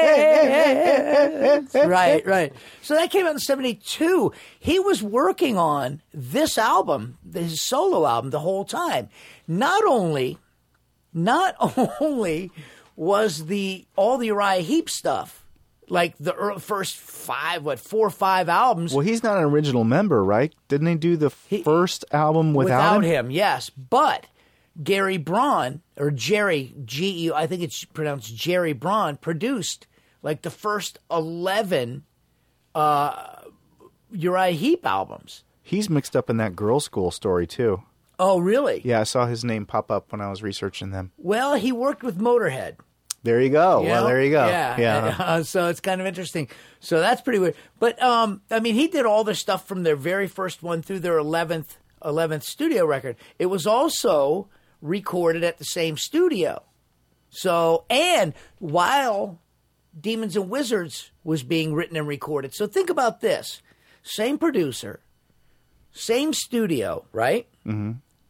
Hands, right, right. So that came out in seventy-two. He was working on this album, his solo album, the whole time. Not only, not only was the all the Uriah Heep stuff, like the early, first five, what, four or five albums. Well, he's not an original member, right? Didn't he do the He- first album without, him? Yes. But Gary Braun, or Jerry, G E, I think it's pronounced Jerry Braun, produced like the first eleven uh, Uriah Heep albums. He's mixed up in that girl school story, too. Oh, really? Yeah, I saw his name pop up when I was researching them. Well, he worked with Motorhead. There you go. You well, know? there you go. Yeah. yeah. Uh, so it's kind of interesting. So that's pretty weird. But, um, I mean, he did all their stuff from their very first one through their eleventh, eleventh studio record. It was also recorded at the same studio. So, and while Demons and Wizards was being written and recorded. So think about this. Same producer, same studio, right? Mm-hmm.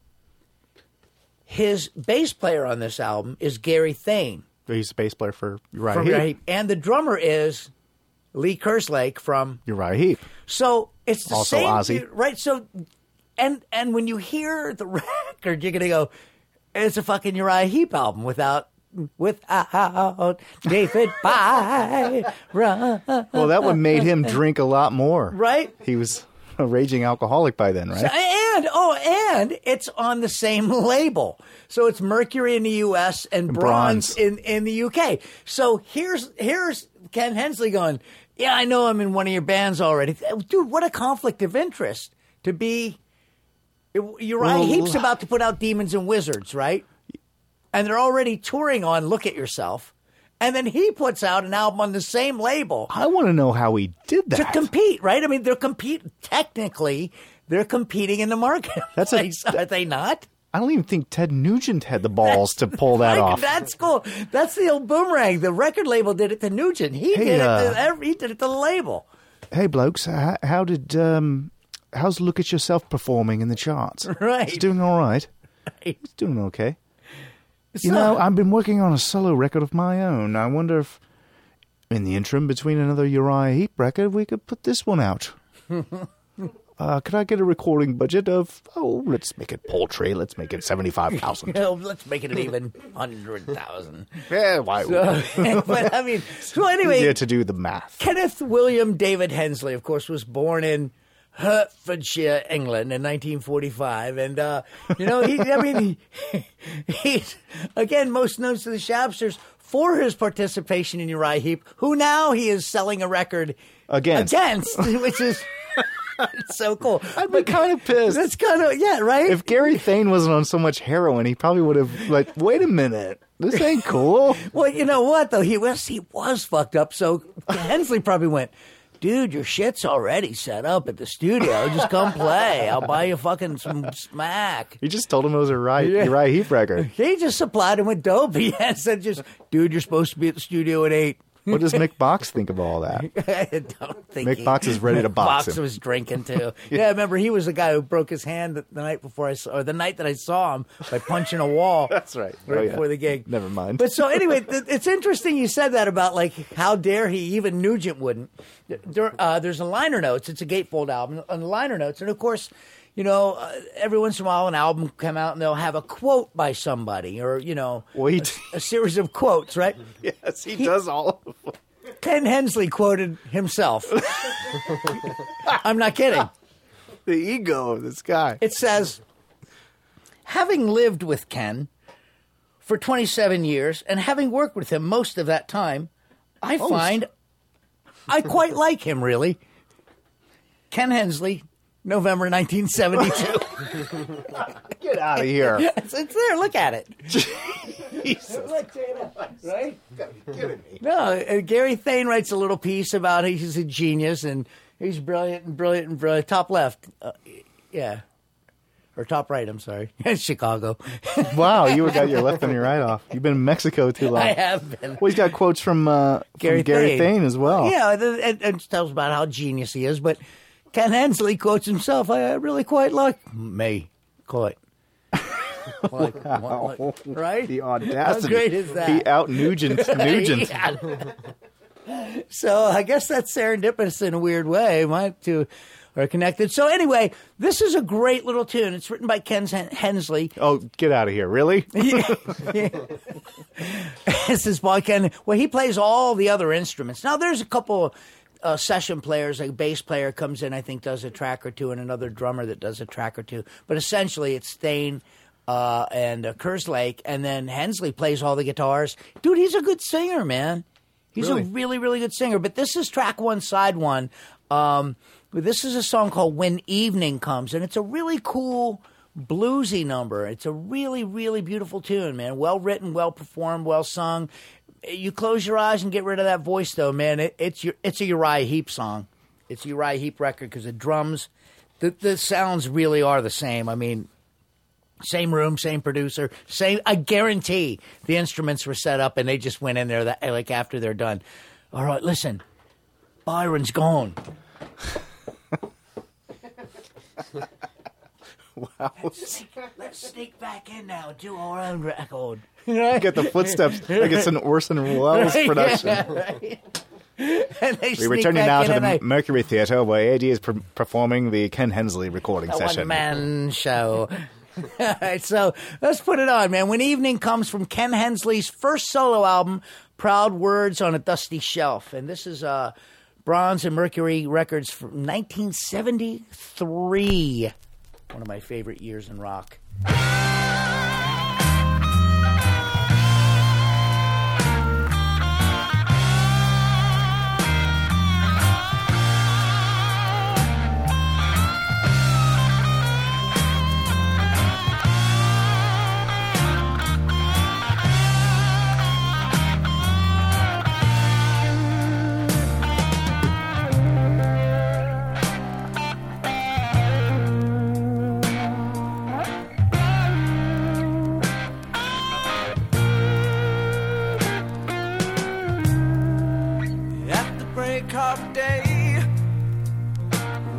His bass player on this album is Gary Thane. He's a bass player for Uriah From Heep. Uriah Heep. And the drummer is Lee Kerslake from. Uriah Heep. So it's the Also same, Ozzy. right? So, and and when you hear the record, you're gonna go, it's a fucking Uriah Heep album without without David Byron. Well, that one made him drink a lot more. Right? He was a raging alcoholic by then, right? And oh, and it's on the same label. So it's Mercury in the U S and Bronze, Bronze. in, in the U K. So here's here's Ken Hensley going, yeah, I know I'm in one of your bands already. Dude, what a conflict of interest to be. Uriah Well, Heep's about to put out Demons and Wizards, right? And they're already touring on Look at Yourself. and then he puts out an album on the same label I want to know how he did that. to compete, right? I mean, they're compete technically, they're competing in the marketplace. That's a- Are they not? I don't even think Ted Nugent had the balls to pull that Like, off. That's cool. That's the old Boomerang. The record label did it to Nugent. He Hey, did uh, it. To every, he did it to the label. Hey, blokes, how, how did um, how's Look at Yourself performing in the charts? Right. It's doing all right. Right. It's doing okay. You So- know, I've been working on a solo record of my own. I wonder if, in the interim between another Uriah Heep record, we could put this one out. uh, could I get a recording budget of, oh, let's make it paltry. Let's make it seventy-five thousand. Well, let's make it an even hundred thousand. Yeah, why? So, but I mean, so anyway, Easier to do the math. Kenneth William David Hensley, of course, was born in Hertfordshire, England, in nineteen forty-five, and uh, you know, he, I mean, he, he's again most known to the Shabsters for his participation in Uriah Heep, who now he is selling a record Against. against, which is it's so cool. I'd be kind of pissed. That's kind of yeah, right. If Gary Thane wasn't on so much heroin, he probably would have, like, wait a minute. This ain't cool. Well, you know what though, he was he was fucked up. So Hensley probably went, dude, your shit's already set up at the studio. Just come play. I'll buy you fucking some smack. He just told him it was a Uriah, Yeah. Uriah Heep record. He just supplied him with dope. He had said, just, dude, you're supposed to be at the studio at eight. What does Mick Box think of all that? I don't think Mick he- Box is ready to Mick box Box him. was drinking too. Yeah, I remember he was the guy who broke his hand the, the night before I saw, or the night that I saw him by punching a wall. That's right. Right Oh, yeah. before the gig. Never mind. But so anyway, th- it's interesting you said that about like how dare he, even Nugent wouldn't. There, uh, there's a liner notes. It's a gatefold album on the liner notes, and of course, you know, uh, every once in a while an album will come out and they'll have a quote by somebody, or you know, Well, he a, d- a series of quotes, right? Yes, he, does all of them. Ken Hensley quoted himself. I'm not kidding. The ego of this guy. It says, having lived with Ken for twenty-seven years and having worked with him most of that time, I find I quite like him, really. Ken Hensley, November nineteen seventy-two. Get out of here. it's, it's there. Look at it. Jesus. Right? No, uh, Gary Thane writes a little piece about he's a genius and he's brilliant and brilliant and brilliant. Top left. Uh, yeah. Or top right, I'm sorry. Chicago. Wow, you got your left and your right off. You've been in Mexico too long. I have been. Well, he's got quotes from, uh, Gary, from Gary Thane. Thane as well. Yeah, and, and, and tells about how genius he is. But Ken Hensley quotes himself, I really quite like me. Quite. Like, Wow. like, right? The audacity. How great is that? He out Nugent. Nugent. Yeah. So I guess that's serendipitous in a weird way. My two are connected. So anyway, this is a great little tune. It's written by Ken Hensley. Oh, get out of here. Really? This is by Ken. Well, he plays all the other instruments. Now, there's a couple uh, session players. A bass player comes in, I think, does a track or two, and another drummer that does a track or two. But essentially, it's Thane uh, and uh, Kerslake, and then Hensley plays all the guitars. Dude, he's a good singer, man. He's Really? a really, really good singer. But this is track one, side one. Um, this is a song called When Evening Comes, and it's a really cool bluesy number. It's a really, really beautiful tune, man. Well written, well performed, well sung. You close your eyes and get rid of that voice, though, man. It, it's your, it's a Uriah Heep song. It's a Uriah Heep record because the drums, the, the sounds really are the same. I mean, same room, same producer, same. I guarantee the instruments were set up and they just went in there that, like after they're done. All right, listen, Byron's gone. Wow. Let's, let's sneak back in now and do our own record. Get the footsteps like it's an Orson Welles Right, production. yeah, right. And they We sneak return you back now in to the and they- Mercury Theatre, where A D is per- performing the Ken Hensley recording a session. one-man show. All right, so let's put it on, man. When Evening Comes from Ken Hensley's first solo album, Proud Words on a Dusty Shelf. And this is uh, Bronze and Mercury Records from nineteen seventy-three. One of my favorite years in rock.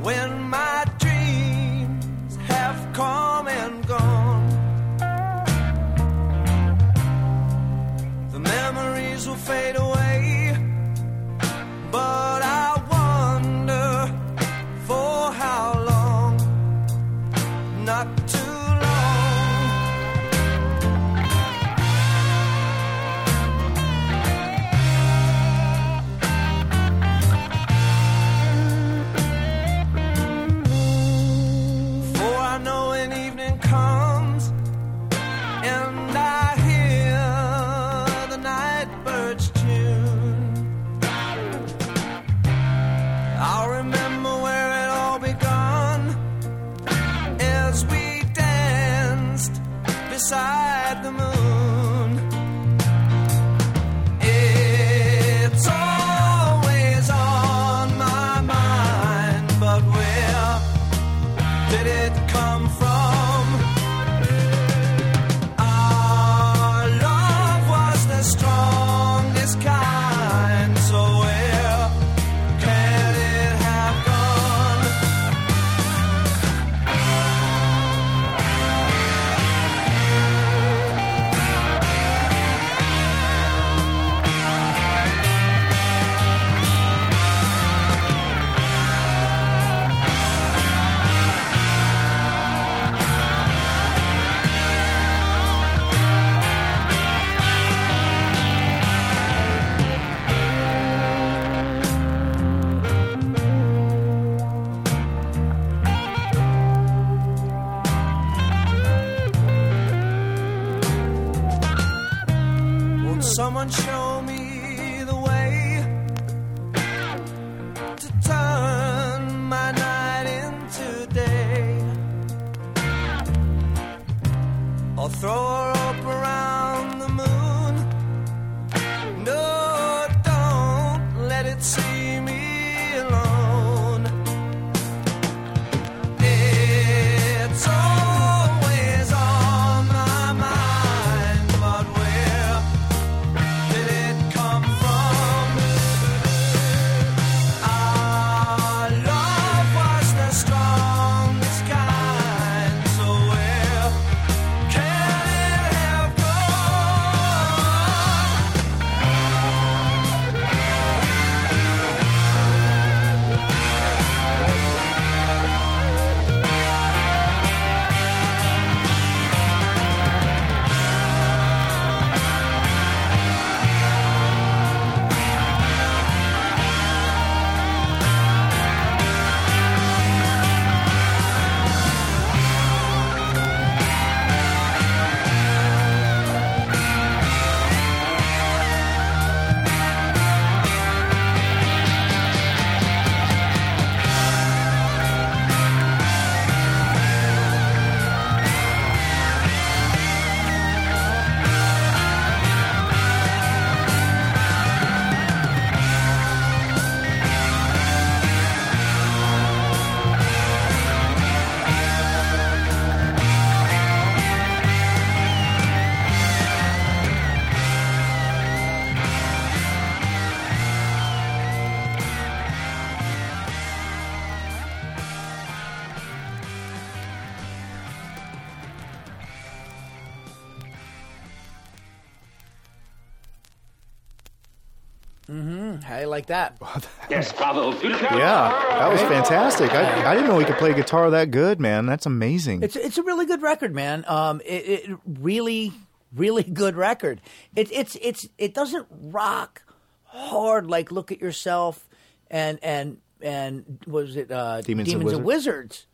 when my dreams have come and gone. The memories will fade away, but I wonder for how long. Not too beside the moon. It's always on my mind, but where did it come from? Our love was the strongest kind, so where can it have gone? Someone show me the way to turn my night into day, or throw a rope around the moon. No, don't let it see me alone. It's always on my mind, but where did it come from? Our love was the strongest kind, so where can it have Mm-hmm. How do you like that? Yes, bravo. Yeah, that was fantastic. I, I didn't know he could play guitar that good, man. That's amazing. It's it's a really good record, man. Um, it, it really, really good record. It it's it's it doesn't rock hard like Look at Yourself and and and what was it uh, Demons, Demons and and Wizards. Wizards.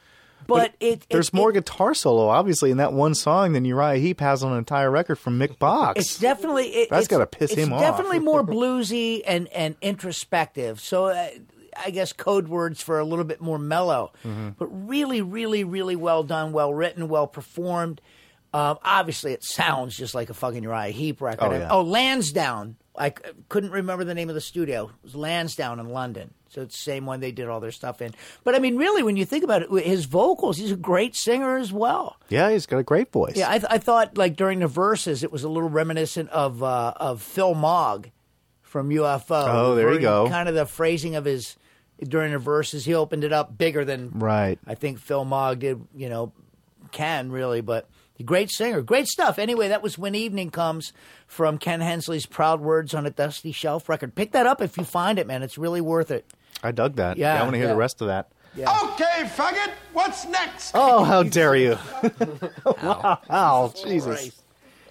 But it, it there's it, more it, guitar solo, obviously, in that one song than Uriah Heep has on an entire record from Mick Box. It's definitely it, that's it's, got to piss it's him off. definitely more bluesy and and introspective. So uh, I guess code words for a little bit more mellow, mm-hmm. but really, really, really well done, well written, well performed. Um, obviously, it sounds just like a fucking Uriah Heep record. Oh, yeah. oh Lansdowne. I c- couldn't remember the name of the studio. It was Lansdowne in London. So it's the same one they did all their stuff in. But, I mean, really, when you think about it, his vocals, he's a great singer as well. Yeah, he's got a great voice. Yeah, I, th- I thought, like, during the verses, it was a little reminiscent of uh, of Phil Mogg from U F O. Oh, there you Very- go. Kind of the phrasing of his during the verses. He opened it up bigger than Right. I think Phil Mogg did, you know, can really, but a great singer. Great stuff. Anyway, that was When Evening Comes from Ken Hensley's Proud Words on a Dusty Shelf record. Pick that up if you find it, man. It's really worth it. I dug that. Yeah, I want to hear yeah. the rest of that. Yeah. Okay, faggot, what's next? Oh, how dare you. Wow. Wow. Jesus.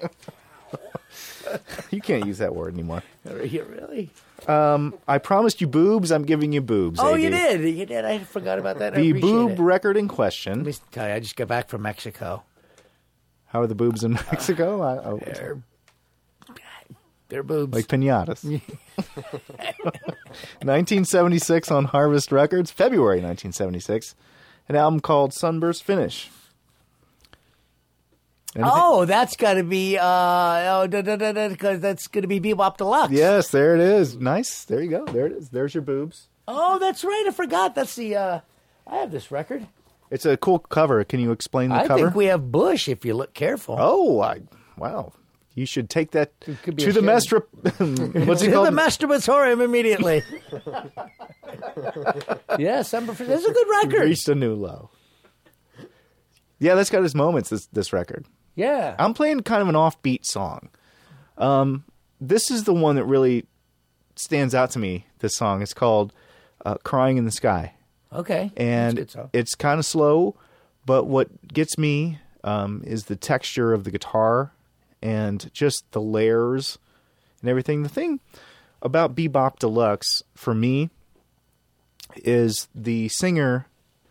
You can't use that word anymore. You really? I promised you boobs. I'm giving you boobs. Oh, A D. you did. You did. I forgot about that. I The appreciate boob it. record in Let question. me tell you, I just got back from Mexico. How are the boobs in Mexico? I, oh, They're, they're boobs. like pinatas. nineteen seventy-six on Harvest Records, February nineteen seventy-six, an album called Sunburst Finish. Anything? Oh, that's got to be, uh, oh, da, da, da, da, 'cause that's going to be Bebop Deluxe. Yes, there it is. Nice. There you go. There it is. There's your boobs. Oh, that's right. I forgot. That's the, uh, I have this record. It's a cool cover. Can you explain the I cover? think we have Bush if you look careful. Oh, I, wow. You should take that could be to a the shame. mestra. What's it To called? the masturbatorium immediately. Yes, I'm, this is a good record. Reached a new low. Yeah, that's got its moments, this, this record. Yeah. I'm playing kind of an offbeat song. Um, this is the one that really stands out to me, this song. It's called uh, Crying in the Sky. Okay. And That's good song. it's kind of slow, but what gets me um, is the texture of the guitar and just the layers and everything. The thing about Bebop Deluxe, for me, is the singer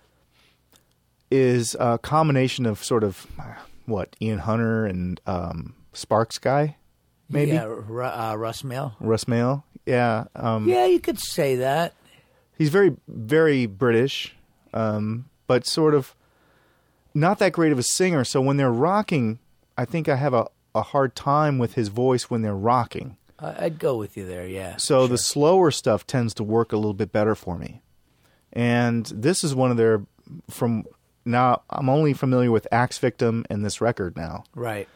is a combination of sort of, what, Ian Hunter and um, Sparks guy, maybe? Yeah, Ru- uh, Russ Mail. Russ Mail? Yeah. Um, Yeah, you could say that. He's very, very British, um, but sort of not that great of a singer. So when they're rocking, I think I have a, a hard time with his voice when they're rocking. I- I'd go with you there, yeah. So sure. the slower stuff tends to work a little bit better for me. And this is one of their, from now, I'm only familiar with Axe Victim and this record now. Right.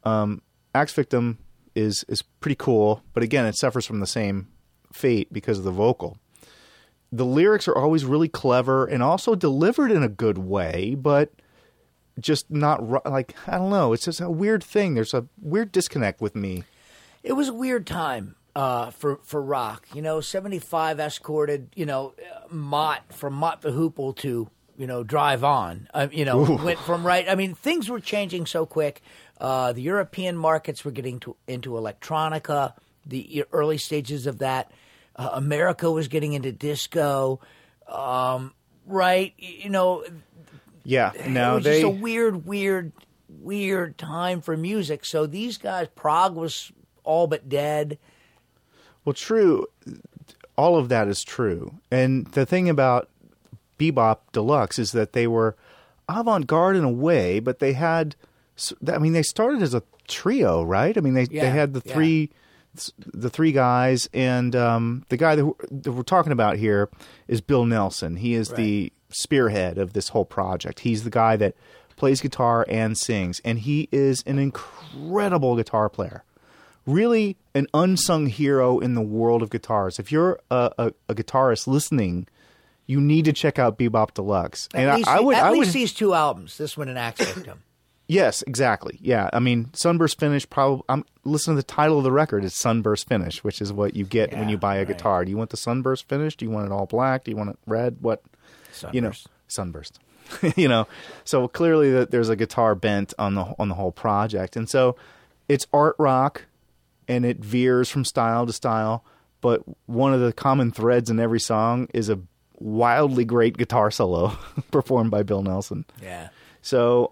Axe Victim is, is pretty cool, but again, it suffers from the same fate because of the vocal. The lyrics are always really clever and also delivered in a good way, but just not ru- like, I don't know. It's just a weird thing. There's a weird disconnect with me. It was a weird time uh, for for rock. You know, seventy-five escorted, you know, uh, Mott from Mott the Hoople to, you know, Drive On. Uh, you know, went from right. I mean, things were changing so quick. Uh, the European markets were getting to, into electronica, the early stages of that. Uh, America was getting into disco. Um, right. You know, Yeah. Now it was they. just a weird, weird, weird time for music. So these guys, Prague was all but dead. Well, true. All of that is true. And the thing about Bebop Deluxe is that they were avant-garde in a way, but they had, I mean, they started as a trio, right? I mean, they, Yeah, they had the yeah. three, the three guys, and um, the guy that we're, that we're talking about here is Bill Nelson. He is the spearhead of this whole project. He's the guy that plays guitar and sings, and he is an incredible guitar player. Really an unsung hero in the world of guitars. If you're a, a, a guitarist listening, you need to check out Bebop Deluxe. At and least, I, I would, at I least would, these two albums, this one and Axe Victim. yes, exactly. Yeah, I mean, Sunburst Finish. Probably. I'm listen to the title of the record. It's Sunburst Finish, which is what you get when Yeah, you buy a right. guitar. Do you want the sunburst finish? Do you want it all black? Do you want it red? What? You know, Sunburst. sunburst. you know, so clearly that there's a guitar bent on the on the whole project, and so it's art rock. And it veers from style to style, but one of the common threads in every song is a wildly great guitar solo performed by Bill Nelson. Yeah. So,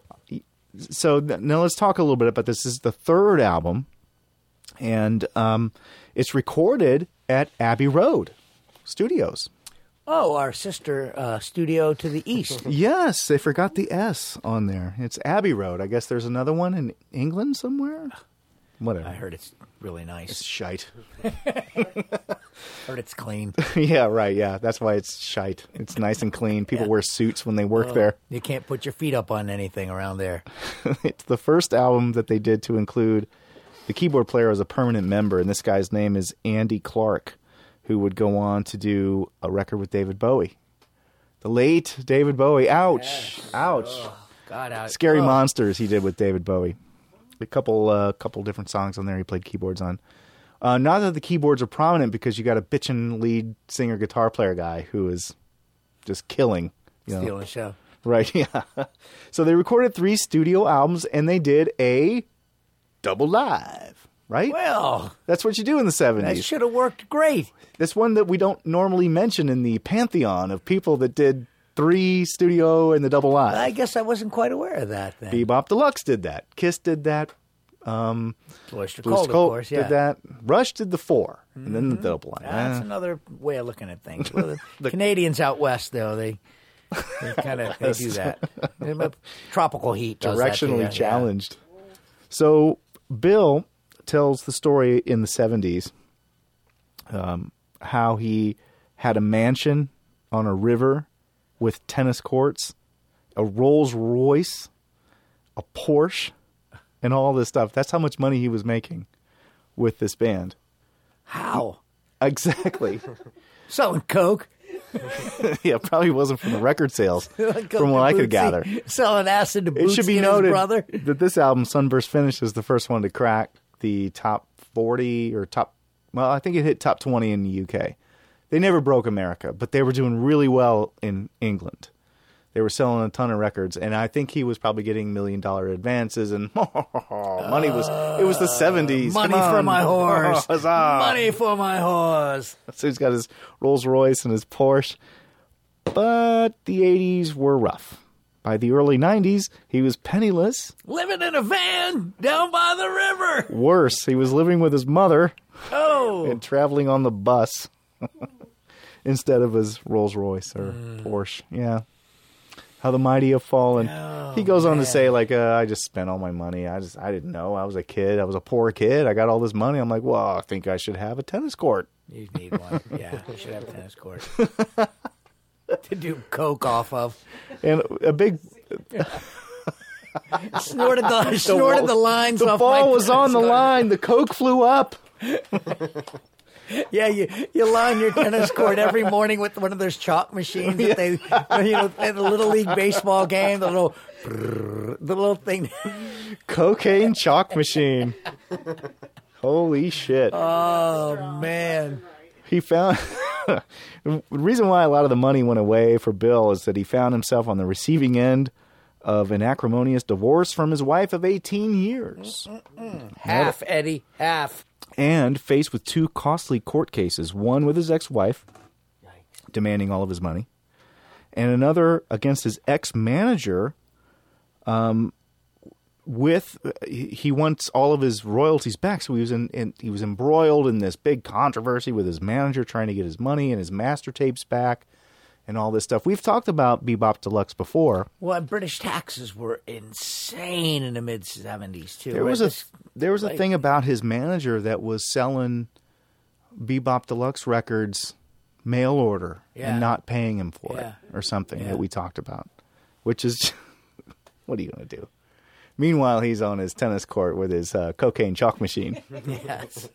so now let's talk a little bit about this. This is the third album, and um, it's recorded at Abbey Road Studios. Oh, our sister uh, studio to the east. Yes, they forgot the S on there. It's Abbey Road. I guess there's another one in England somewhere. Whatever. I heard it's really nice. It's shite. Heard it's clean. Yeah, right. Yeah, that's why it's shite. It's nice and clean. People Yeah. wear suits when they work Oh, there. You can't put your feet up on anything around there. It's the first album that they did to include the keyboard player as a permanent member, and this guy's name is Andy Clark, who would go on to do a record with David Bowie. The late David Bowie. Ouch. Yes. Ouch. Oh, God, ouch. Scary oh. Monsters he did with David Bowie. A couple uh, couple different songs on there he played keyboards on. Uh, not that the keyboards are prominent because you got a bitchin' lead singer guitar player guy who is just killing. You know. Stealing the show. Right, yeah. So they recorded three studio albums and they did a double live, right? Well, that's what you do in the seventies. That should have worked great. That's one that we don't normally mention in the pantheon of people that did three studio and the double live. I guess I wasn't quite aware of that then. Bebop Deluxe did that. Kiss did that. Um, Oyster Blues Cult, of Cult course, yeah. did that. Rush did the four, and then the Mhm. double live. That's Eh. another way of looking at things. Well, the, the Canadians out west, though, they they kind of they do that. They're tropical heat does that to you, Directionally yeah. challenged. So Bill tells the story in the seventies, um, how he had a mansion on a river with tennis courts, a Rolls Royce, a Porsche, and all this stuff. That's how much money he was making with this band. How? Exactly. Selling coke. Yeah, probably wasn't from the record sales, Coke from what to I could Bootsy. gather. Selling acid to Bootsy It should be and his noted brother. that this album, Sunburst Finish, is the first one to crack the top forty or top, well, I think it hit top twenty in the U K. They never broke America, but they were doing really well in England. They were selling a ton of records, and I think he was probably getting million dollar advances, and money was, it was the seventies. Money Come for on. my horse. Huzzah. Money for my horse. So he's got his Rolls Royce and his Porsche. But the eighties were rough. By the early nineties, he was penniless. Living in a van down by the river. Worse, he was living with his mother Oh. and traveling on the bus instead of his Rolls Royce or Mm. Porsche. Yeah. How the mighty have fallen. Oh, he goes on man. to say, like, uh, I just spent all my money. I just, I didn't know. I was a kid. I was a poor kid. I got all this money. I'm like, well, I think I should have a tennis court. You need one. Yeah, you should have a tennis court. To do coke off of. And a big... Snorted the, snorted the lines The off ball my was on the tennis line. The Coke flew up. court. Yeah, you you line your tennis court every morning with one of those chalk machines that they, you know, at the little league baseball game, the little, the little thing. Cocaine chalk machine. Holy shit. Oh man. He found the reason why a lot of the money went away for Bill is that he found himself on the receiving end of an acrimonious divorce from his wife of eighteen years. Half, Eddie, half. And faced with two costly court cases, one with his ex-wife demanding all of his money, and another against his ex-manager um with he wants all of his royalties back. So he was in, in he was embroiled in this big controversy with his manager trying to get his money and his master tapes back and all this stuff. We've talked about Bebop Deluxe before. Well, and British taxes were insane in the mid seventies too. There right? was a This- there was a like- thing about his manager that was selling Bebop Deluxe records mail order Yeah. and not paying him for Yeah. it or something Yeah. that we talked about, which is what are you going to do? Meanwhile, he's on his tennis court with his uh, cocaine chalk machine. Yes.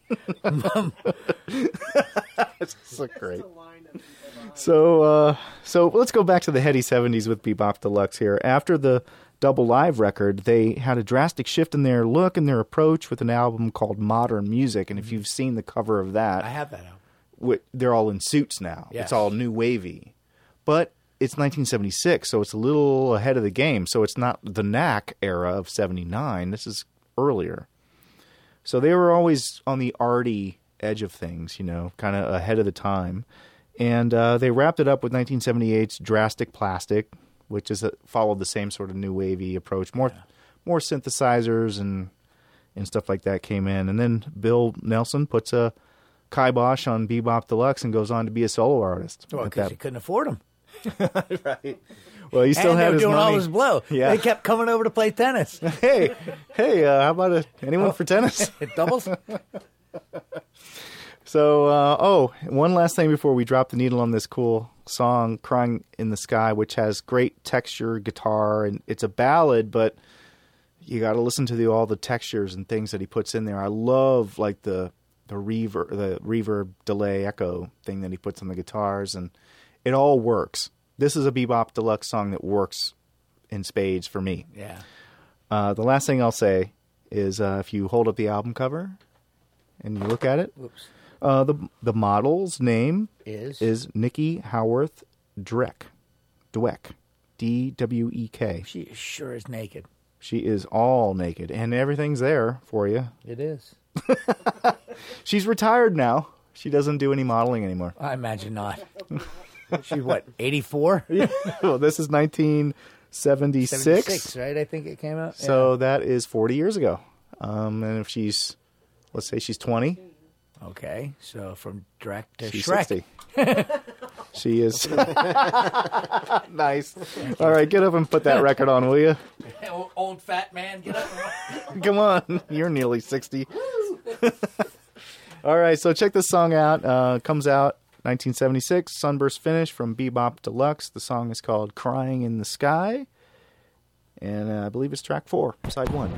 It's so great. So, uh, so let's go back to the heady seventies with Bebop Deluxe here. After the double live record, they had a drastic shift in their look and their approach with an album called Modern Music. And if you've seen the cover of that, I have that album. wi- they're all in suits now. Yes. It's all new wavy. But it's nineteen seventy-six, so it's a little ahead of the game. So it's not the Knack era of seventy-nine. This is earlier. So they were always on the arty edge of things, you know, kind of ahead of the time. And uh, they wrapped it up with nineteen seventy-eight's Drastic Plastic, which is a, followed the same sort of new wavy approach. More yeah. more synthesizers and and stuff like that came in. And then Bill Nelson puts a kibosh on Bebop Deluxe and goes on to be a solo artist. Well, with because that. he couldn't afford them. Right. Well, he still and had they were his doing money. all his blow. Yeah. They kept coming over to play tennis. hey, hey, uh, how about a, anyone for tennis? It doubles. So, uh, oh, one last thing before we drop the needle on this cool song, Crying in the Sky, which has great texture guitar, and it's a ballad, but you got to listen to the, all the textures and things that he puts in there. I love, like, the the reverb, the reverb delay echo thing that he puts on the guitars, and it all works. This is a Bebop Deluxe song that works in spades for me. Yeah. Uh, the last thing I'll say is uh, if you hold up the album cover and you look at it, Whoops. uh, the the model's name Is? is Nikki Howarth Dweck. Dweck. D W E K. She sure is naked. She is all naked, and everything's there for you. It is. She's retired now. She doesn't do any modeling anymore. I imagine not. She's what, eighty-four? Well, this is nineteen seventy-six. seventy-six, right? I think it came out. So Yeah. that is forty years ago. Um, and if she's, let's say she's twenty. Okay, so from Drek to She's Shrek. sixty. She is. Nice. All right, get up and put that record on, will you? old, old fat man, get up. Come on. You're nearly sixty. All right, so check this song out. Uh, comes out nineteen seventy-six, Sunburst Finish from Bebop Deluxe. The song is called Crying in the Sky. And uh, I believe it's track four, side one.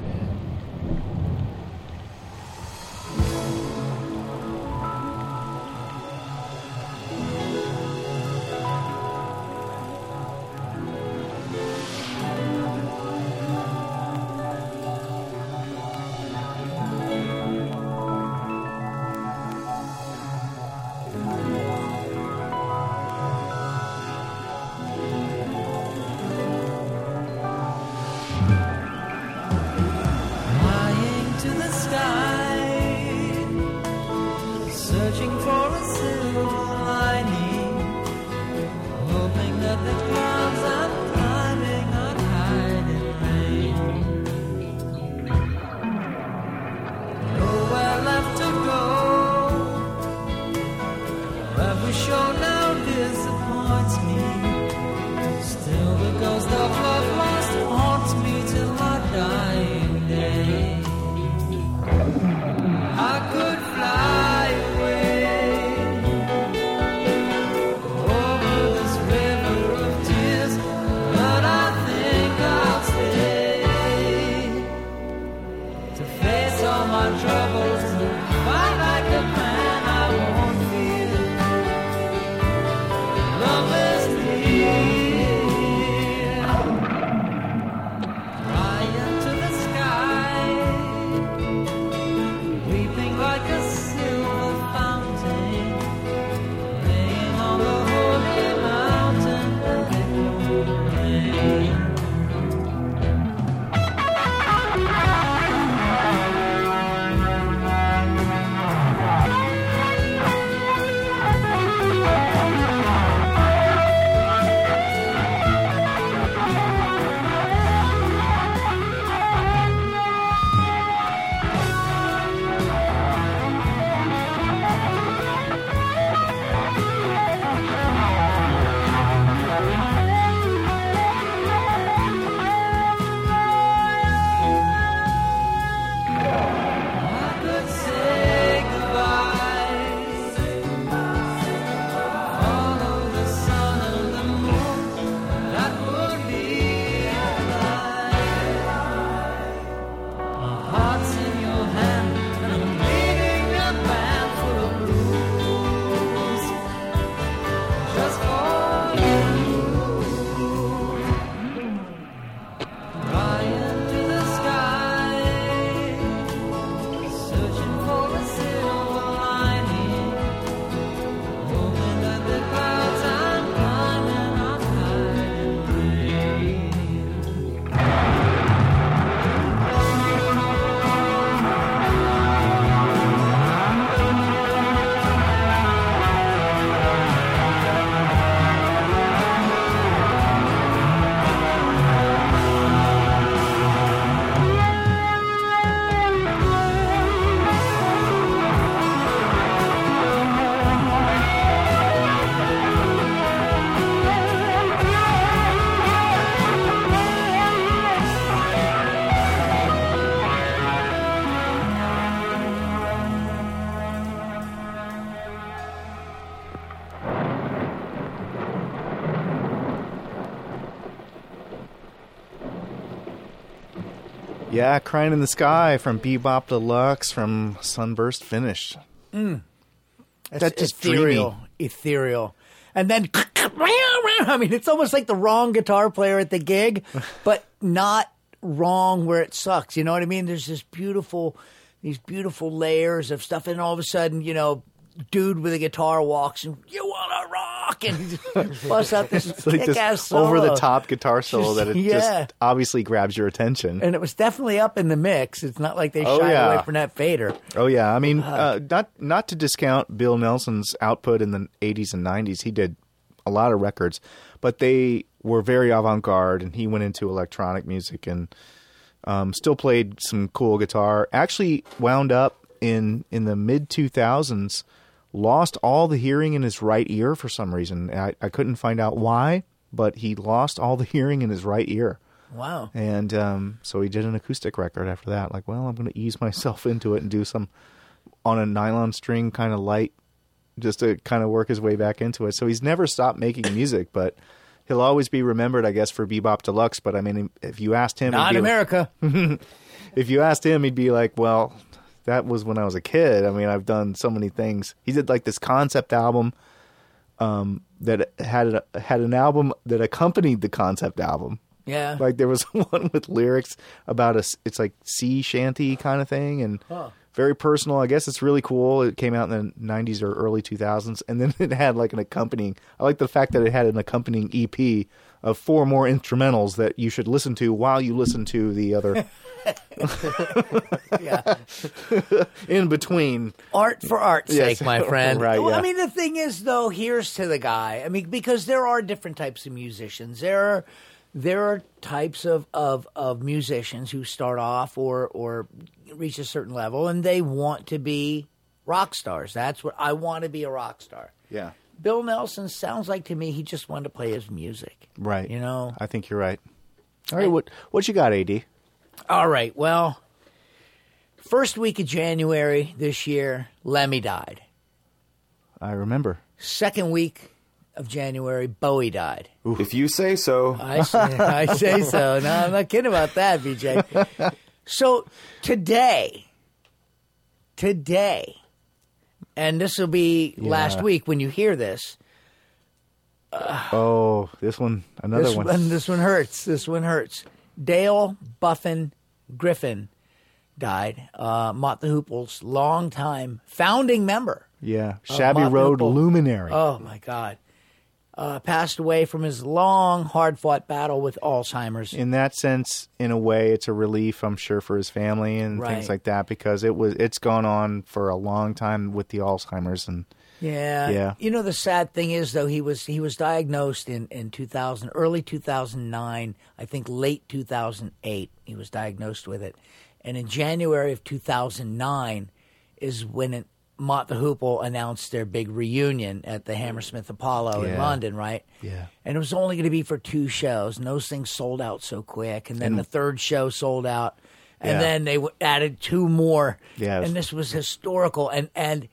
Flying to the sky, searching for a silver lining, hoping that the clouds I'm climbing are hiding rain. Nowhere left to go, every show now disappoints me. Still the ghost of love lost haunts me till my dying day. I could fly away over this river of tears, but I think I'll stay to face all my troubles and fight like a man I won't feel. Love is near. Fly into the sky, weeping like a silver fountain, laying on the holy mountain that echoed rain. I could say goodbye, follow the sun and the moon, that would be alright. My heart's in your hand and I'm leading a band full of blues, just for you. Flying to the sky, searching for a silver lining, hoping that the clouds I'm climbing are hiding rain. Yeah, Crying in the Sky from Bebop Deluxe from Sunburst Finish. That's just ethereal, dreamy. ethereal. And then, I mean, it's almost like the wrong guitar player at the gig, but not wrong where it sucks. You know what I mean? There's this beautiful, these beautiful layers of stuff, and all of a sudden, you know, dude with a guitar walks and you want to rock, and he just busts out this It's like kick-ass this solo. over the top guitar solo Just- that it yeah. just obviously grabs your attention. And it was definitely up in the mix. It's not like they Oh, shied yeah. away from that fader. Oh yeah, I mean, uh, not not to discount Bill Nelson's output in the eighties and nineties. He did a lot of records, but they were very avant-garde, and he went into electronic music and um, still played some cool guitar. Actually, wound up in in the mid two thousands, lost all the hearing in his right ear for some reason. I, I couldn't find out why, but he lost all the hearing in his right ear. Wow. And um, so he did an acoustic record after that. Like, well, I'm going to ease myself into it and do some on a nylon string kind of light, just to kind of work his way back into it. So he's never stopped making music, but he'll always be remembered, I guess, for Bebop Deluxe. But I mean, if you asked him, Not he'd in be- America. if you asked him, he'd be like, well, that was when I was a kid. I mean, I've done so many things. He did like this concept album um, that had a, had an album that accompanied the concept album. Yeah. Like there was one with lyrics about a, s- it's like sea shanty kind of thing, and Huh. very personal. I guess it's really cool. It came out in the nineties or early two thousands, and then it had like an accompanying. I like the fact that it had an accompanying E P of four more instrumentals that you should listen to while you listen to the other. Yeah. In between. Art for art's Yes. sake, my friend. Right, Well, yeah. I mean, the thing is, though, here's to the guy. I mean, because there are different types of musicians. There are there are types of, of, of musicians who start off or or reach a certain level, and they want to be rock stars. That's what I want to be, a rock star. Yeah. Bill Nelson sounds like to me he just wanted to play his music. Right. You know? I think you're right. All right. What what you got, A D? All right. Well, first week of January this year, Lemmy died. I remember. Second week of January, Bowie died. If you say so. I say, I say so. No, I'm not kidding about that, B J. So today, today, and this will be Yeah. last week when you hear this. Uh, Oh, this one, another this one. This one hurts. This one hurts. Dale Buffin Griffin died. Uh, Mott the Hoople's longtime founding member. Yeah. of Shabby Mott the Road Hoople. luminary. Oh, my God. Uh, passed away from his long, hard-fought battle with Alzheimer's. In that sense, in a way, it's a relief, I'm sure, for his family and Right. things like that, because it was it's gone on for a long time with the Alzheimer's, and Yeah. Yeah. You know, the sad thing is, though, he was he was diagnosed in, in two thousand, early two thousand nine, I think late two thousand eight, he was diagnosed with it. And in January of two thousand nine is when it, Mott the Hoople announced their big reunion at the Hammersmith Apollo in Yeah. London, right? Yeah. And it was only going to be for two shows, and those things sold out so quick. And then And- the third show sold out, and Yeah. then they w- added two more. Yeah, it was- And this was historical. And and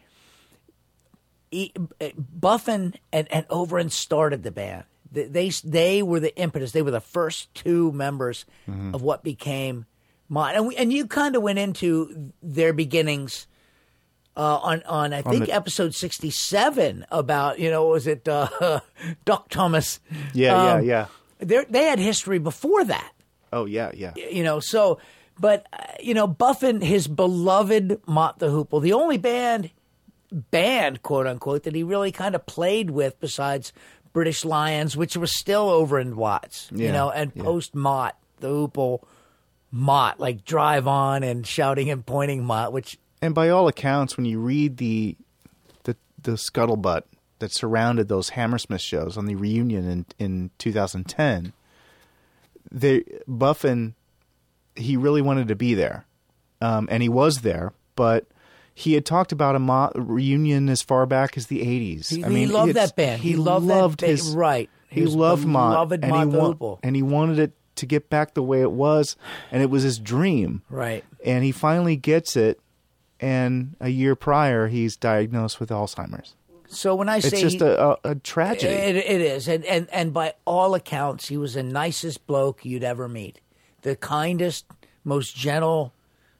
he, Buffin and, and Overend started the band. They, they they were the impetus. They were the first two members Mm-hmm. of what became Mott. And we, and you kind of went into their beginnings uh, on on I On think the- episode sixty-seven about, you know, was it uh, Doc Thomas? yeah, Um, yeah, yeah. They they had history before that. Oh, yeah, yeah. You know, so, but, uh, you know, Buffin, his beloved Mott the Hoople, the only band, band, quote unquote, that he really kind of played with besides British Lions, which was still over in Watts, you Yeah, know, and yeah. post Mott, the Hoople, Mott, like Drive On and Shouting and Pointing Mott, which, And by all accounts, when you read the the the scuttlebutt that surrounded those Hammersmith shows on the reunion in in two thousand ten, they Buffin, he really wanted to be there, um, and he was there, but he had talked about a mo- reunion as far back as the eighties. he, I he mean, loved it's- that band. He, He, loved, loved that band. his Right. He His loved Mott, beloved and Mott he the wa- Hoople. and he wanted it to get back the way it was, and it was his dream. Right. And he finally gets it, and a year prior, he's diagnosed with Alzheimer's. So when I It's say just he- a, a, a tragedy. It, it is, and, and and by all accounts, he was the nicest bloke you'd ever meet, the kindest, most gentle,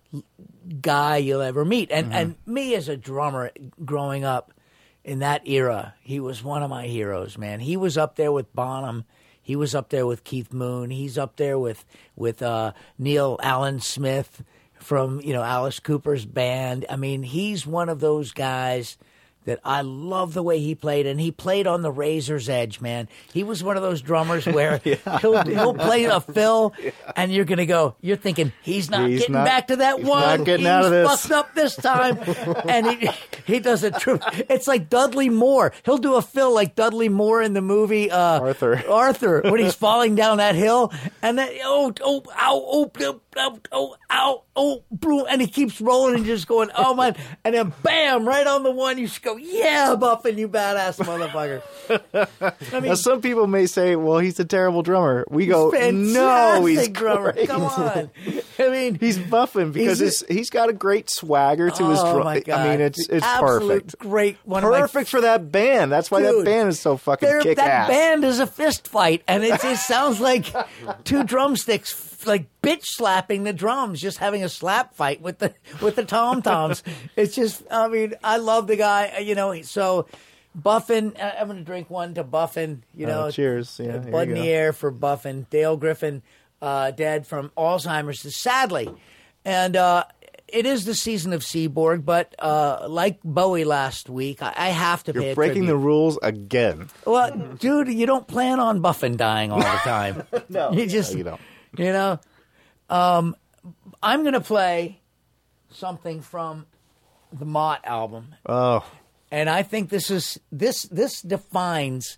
guy you'll ever meet. And Mm-hmm. and me as a drummer growing up in that era, he was one of my heroes, man. He was up there with Bonham. He was up there with Keith Moon. He's up there with with uh, Neil Allen Smith from, you know, Alice Cooper's band. I mean, he's one of those guys that I love the way he played, and he played on the razor's edge, man. He was one of those drummers where yeah. he'll he'll play a fill, yeah. and you're gonna go, you're thinking he's not he's getting not, back to that he's one. Not getting he's out of this. fucked up this time, and he he does a true. It's like Dudley Moore. He'll do a fill like Dudley Moore in the movie uh, Arthur. Arthur when he's falling down that hill, and then oh oh ow oh oh oh oh ow oh boom, and he keeps rolling and just going oh man, and then bam right on the one. You just go yeah, Buffin, you badass motherfucker. I mean, now, some people may say, well, he's a terrible drummer. We go, fantastic no, he's drummer. great. Come on. I mean, he's Buffin because he's, his, he's got a great swagger to oh his drum. my God. I mean, it's it's Absolute perfect. Great. One perfect of my, for that band. That's why dude, that band is so fucking kick that ass. That band is a fist fight, and it just sounds like two drumsticks like bitch slapping the drums, just having a slap fight with the with the tom toms. It's just, I mean, I love the guy. You know, so Buffin. I'm going to drink one to Buffin. You know, oh, cheers. Yeah, Bud in the air for Buffin. Dale Griffin, uh, dead from Alzheimer's, sadly, and. uh It is the season of Seaborg, but uh, like Bowie last week, I, I have to You're pay a breaking tribute. the rules again. Well, dude, you don't plan on Buffin dying all the time. no, you just, no, you don't. You know, um, I'm going to play something from the Mott album. Oh, and I think this is this this defines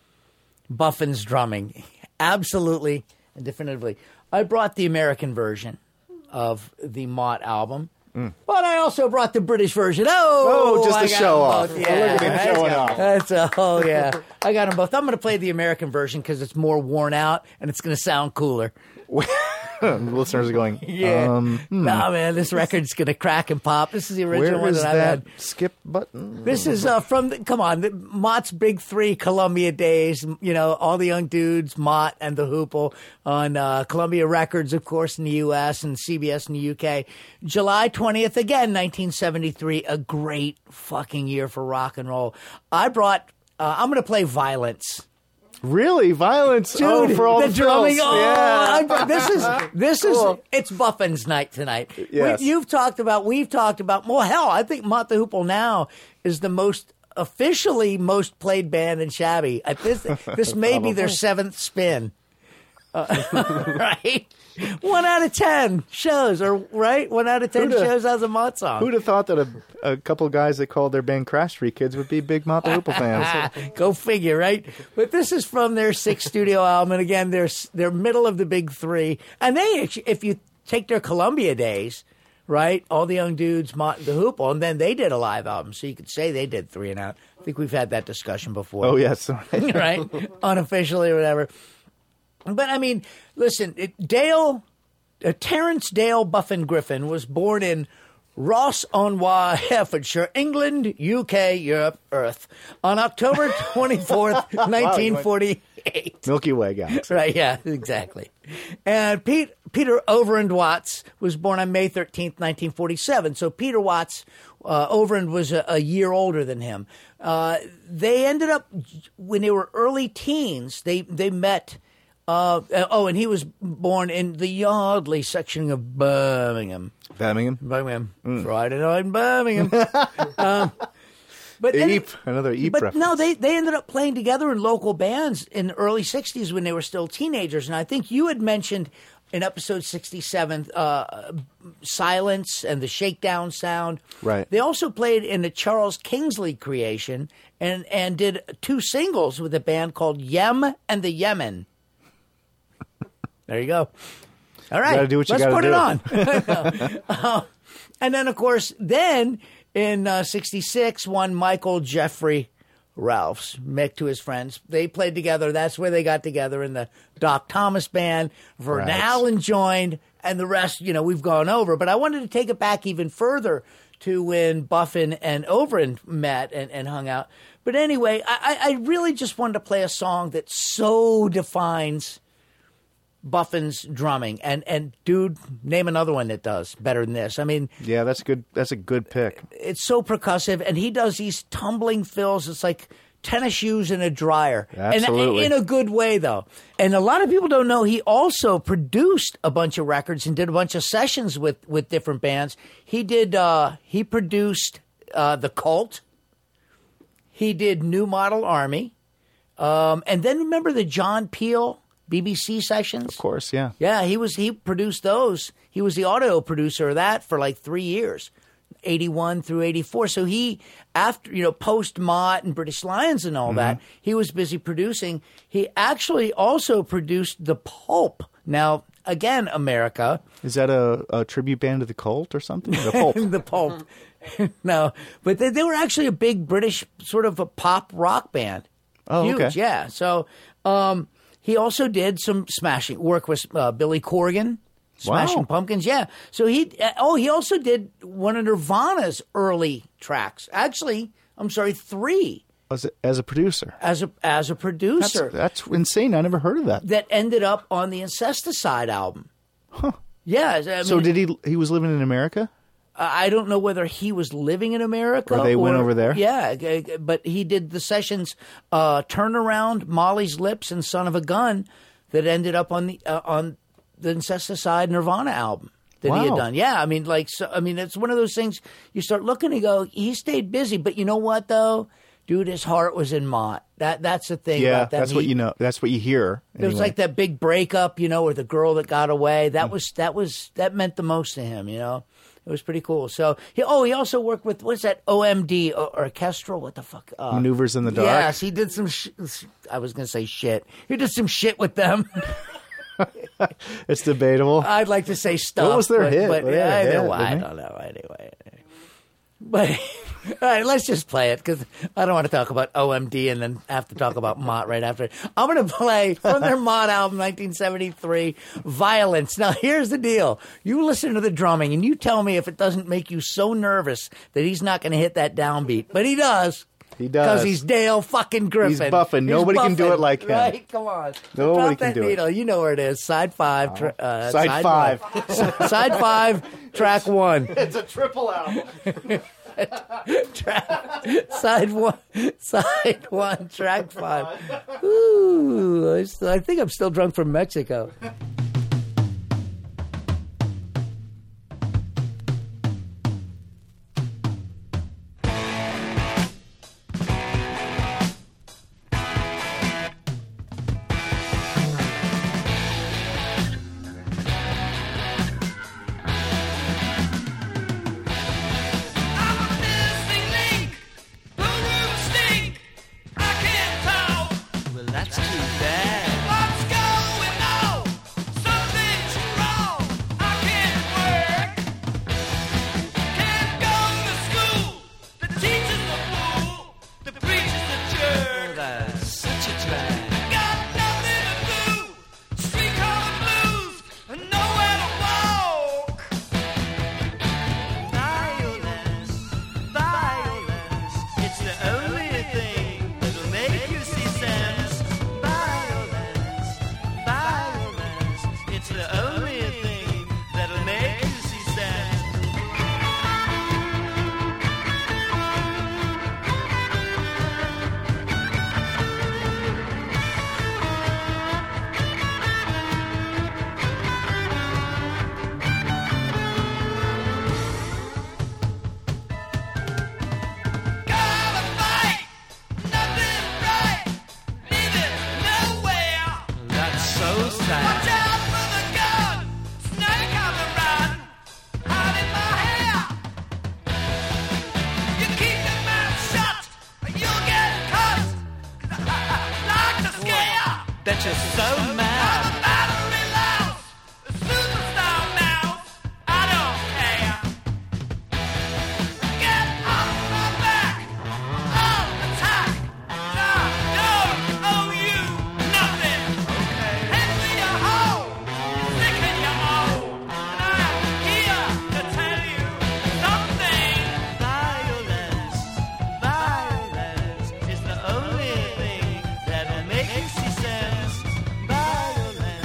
Buffin's drumming absolutely and definitively. I brought the American version of the Mott album. Mm. But I also brought the British version. Oh, oh just I to got show them off. both. Yeah, Look at him showing off. That's a, oh, yeah. I got them both. I'm going to play the American version because it's more worn out and it's going to sound cooler. Listeners are going, yeah. Um, hmm. Nah, man, this record's going to crack and pop. This is the original Where one is that I've that had. skip button? This is uh, from, the, come on, the, Mott's Big Three Columbia days. You know, all the young dudes, Mott and the Hoople on uh, Columbia Records, of course, in the U S and C B S in the U K. July twentieth, again, nineteen seventy-three, a great fucking year for rock and roll. I brought, uh, I'm going to play Violence. Really, Violence, dude! oh, for all the, the drumming. fills. Oh, yeah. I, this is this cool. is it's Buffin's night tonight. Yes. We, you've talked about, we've talked about. Well, hell, I think Mott the Hoople now is the most officially most played band in Shabby. I, this this may be their seventh spin. Uh, right? One out of ten shows, or right? One out of ten Who'da, shows has a Mott song. Who'd have thought that a, a couple of guys that called their band Crash Street Kids would be big Mott the Hoople fans? Go figure, right? But this is from their sixth studio album, and again, they're they're middle of the big three. And they, if you take their Columbia days, right, all the young dudes, Mott the Hoople, and then they did a live album, so you could say they did three and out. I think we've had that discussion before. Oh yes, right, unofficially or whatever. But, I mean, listen, it, Dale, uh, Terence Dale Buffin Griffin was born in Ross-on-Wye, Herefordshire, England, U K, Europe, Earth, on October twenty-fourth, nineteen forty-eight. Milky Way guys. Right, yeah, exactly. And Pete, Peter Overend Watts was born on May thirteenth, nineteen forty-seven. So Peter Watts, uh, Overend was a, a year older than him. Uh, they ended up, when they were early teens, they, they met... Uh, oh, and he was born in the Yardley section of Birmingham. Birmingham? Birmingham. Mm. Friday night in Birmingham. um, but then, Eep, another Eep But reference. no, they, they ended up playing together in local bands in the early sixties when they were still teenagers. And I think you had mentioned in episode sixty-seven, uh, Silence and the Shakedown Sound. Right. They also played in a Charles Kingsley creation and, and did two singles with a band called Yem and the Yemen. There you go. All right. You gotta do what you Let's gotta put do. it on. uh, and then, of course, then in uh, sixty-six, one Michael Jeffrey Ralphs, Mick to his friends. They played together. That's where they got together in the Doc Thomas band. Vern Right. Allen joined, and the rest, you know, we've gone over. But I wanted to take it back even further to when Buffin and Overend met and, and hung out. But anyway, I, I really just wanted to play a song that so defines Buffin's drumming. And, and dude, name another one that does better than this. I mean, Yeah, that's good. That's a good pick. it's so percussive, and he does these tumbling fills. It's like tennis shoes in a dryer. Absolutely. And in a good way, though. And a lot of people don't know he also produced a bunch of records and did a bunch of sessions with, with different bands. He did, uh, he produced uh, The Cult. He did New Model Army. Um, and then remember the John Peel B B C sessions? Of course, yeah. Yeah, he was he produced those. He was the audio producer of that for like three years, eighty-one through eighty-four. So he, after, you know, post Mott and British Lions and all Mm-hmm. that, he was busy producing. He actually also produced The Pulp. Now, again, America. Is that a, a tribute band to the Cult or something? The Pulp. The Pulp. No, but they, they were actually a big British sort of a pop rock band. Oh, Huge, okay. yeah. So um, he also did some smashing work with uh, Billy Corgan, Smashing Wow. Pumpkins. Yeah. So he uh, oh he also did one of Nirvana's early tracks. Actually, I'm sorry, three As a, as a producer. as a as a That's, producer that's insane. I never heard of that. that ended up on the Incesticide album. Huh. Yeah. I mean, So did he? He was living in America? I don't know whether he was living in America Or they went over there? Yeah, g- g- but he did the sessions uh, "Turnaround," "Molly's Lips," and "Son of a Gun" that ended up on the uh, on the Incesticide Nirvana album that he had Wow. done. Yeah, I mean, like, so, I mean, it's one of those things you start looking and go, he stayed busy, but you know what though, dude, his heart was in Mott. That that's the thing. Yeah, about that. that's what He- you know. That's what you hear. It was anyway. like that big breakup, you know, or the girl that got away. That Mm. was that was that meant the most to him, you know. It was pretty cool. So he oh he also worked with what's that O M D or, orchestral? What the fuck? Uh, Maneuvers in the Dark. Yes, he did some. Sh- I was gonna say shit. He did some shit with them. It's debatable. I'd like to say stuff. What was their but, hit? But, Well, they had a I, hit, know, I didn't they? don't know. Anyway, but all right, let's just play it because I don't want to talk about O M D and then have to talk about Mott right after. I'm going to play from their Mott album, nineteen seventy-three, "Violence." Now, here's the deal: you listen to the drumming and you tell me if it doesn't make you so nervous that he's not going to hit that downbeat, but he does. He does. Because he's Dale fucking Griffin. He's buffing. Nobody can do buffing, it like him. Right? Come on. Nobody Drop can that do it. needle. You know where it is. Side five. Tr- uh, Side five. one. Side five, track one. It's a triple album. Track, side one, side one, track five. Ooh, I st- I think I'm still drunk from Mexico. Well, that's too bad. Oh, that's such a drag. Violence, violence, it's the only thing that'll make you see sense. Violence, violence, it's the only thing that'll make you see sense. That's so sad. That you're so mad. Violence, violence is the only thing that'll make you see sense. Violence.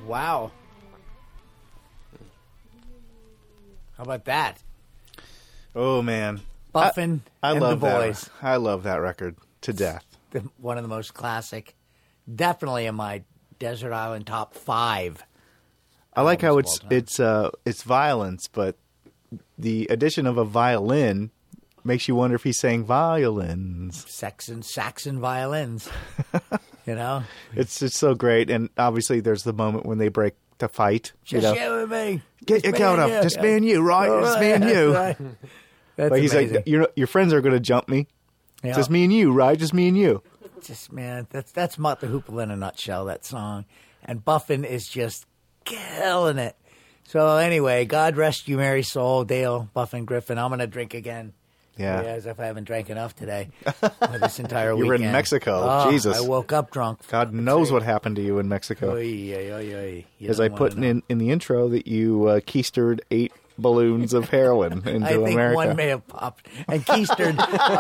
Wow. How about that? Oh, man. Buffin I, I and love the Boys. That. I love that record to death. The, one of the most classic. Definitely in my Desert Island top five. I like how albums it's of all time. it's uh it's violence, but the addition of a violin makes you wonder if he's saying violins. Saxon, Saxon violins. You know? It's just so great, and obviously there's the moment when they break to fight. Just you know, get with me. get your Just coat me up. and you. Just me and you, right? All Just me and you. Right. That's Like he's amazing. like, your your friends are going to jump me. Yeah. Just me and you, right? Just me and you. Just, man, that's that's Mott the Hoople in a nutshell, that song. And Buffin is just killing it. So anyway, God rest you, merry soul, Dale Buffin Griffin. I'm going to drink again. Yeah. As if I haven't drank enough today. This entire You weekend. were in Mexico. Oh, Jesus. I woke up drunk. God knows what happened to you in Mexico. Oy, oy, oy, oy. You As I don't put wanna know. in, in the intro that you uh, keistered eight balloons of heroin into I think America. one may have popped. And keistered.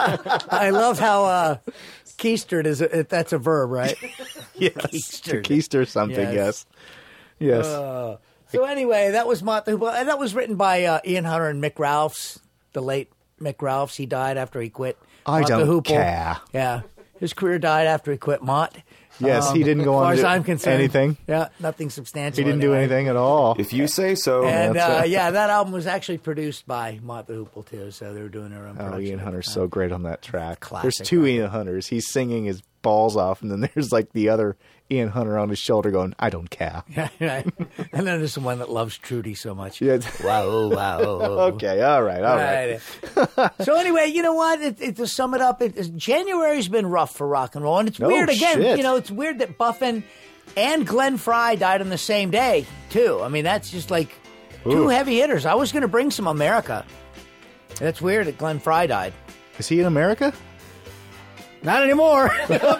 I, I love how uh, keistered is a, that's a verb, right? Yes, Keistered. to keister something, yes. Yes. Uh, so anyway, that was Mott the Hoople. And that was written by uh, Ian Hunter and Mick Ralphs, the late Mick Ralphs. He died after he quit. I Mott the don't Hoople. care. Yeah. His career died after he quit Mott. Yes, he didn't go as far on as to I'm concerned. anything. Yeah, nothing substantial. He didn't do anyway. anything at all. If you say so. And That's uh, it. yeah, that album was actually produced by Mott the Hoople too, so they were doing their own Oh, production. Ian at Hunter's the so time. great on that track. Classic There's two record. Ian Hunters. He's singing his balls off, and then there's like the other Ian Hunter on his shoulder going, I don't care. Yeah, right. And then there's the one that loves Trudy so much. Yeah. Wow, wow. Okay, all right, all right. Right. So anyway, you know what? It, it, to sum it up, it, it- January's been rough for rock and roll, and it's Oh, weird again. shit. You know, it's weird that Buffin and Glenn Fry died on the same day too. I mean, that's just like two Ooh. heavy hitters. I was going to bring some America. That's weird that Glenn Fry died. Is he in America? Not anymore.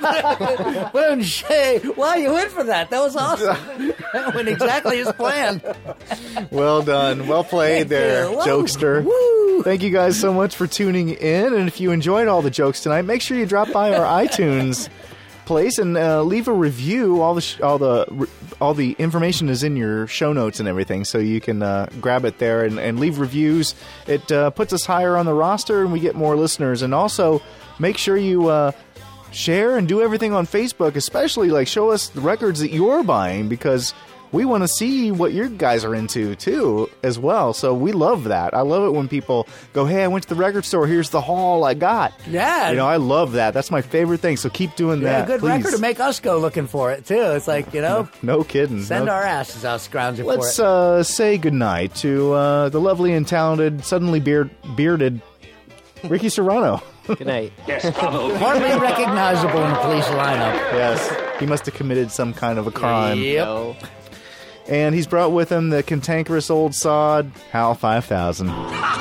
Boom, Shay. Wow, you went for that. That was awesome. That went exactly as planned. Well done. Well played Thank there, you. Woo. jokester. Woo. Thank you guys so much for tuning in. And if you enjoyed all the jokes tonight, make sure you drop by our iTunes place and uh, leave a review. All the sh- all the all the information is in your show notes and everything, so you can uh, grab it there and, and leave reviews. It uh, puts us higher on the roster, and we get more listeners. And also, make sure you uh, share and do everything on Facebook, especially like show us the records that you're buying, because we want to see what your guys are into too as well. So we love that. I love it when people go, hey, I went to the record store, here's the haul I got. Yeah. You know, I love that. That's my favorite thing. So keep doing Yeah, that, good please. record to make us go looking for it, too. It's like, you know, No kidding. send No- our asses out scrounging Let's for it. uh, say goodnight to uh, the lovely and talented, suddenly beard- bearded Ricky Serrano. Good night. Yes, bravo. Hardly recognizable in the police lineup. Yes. He must have committed some kind of a crime. Yep. No. And he's brought with him the cantankerous old sod, Hal five thousand.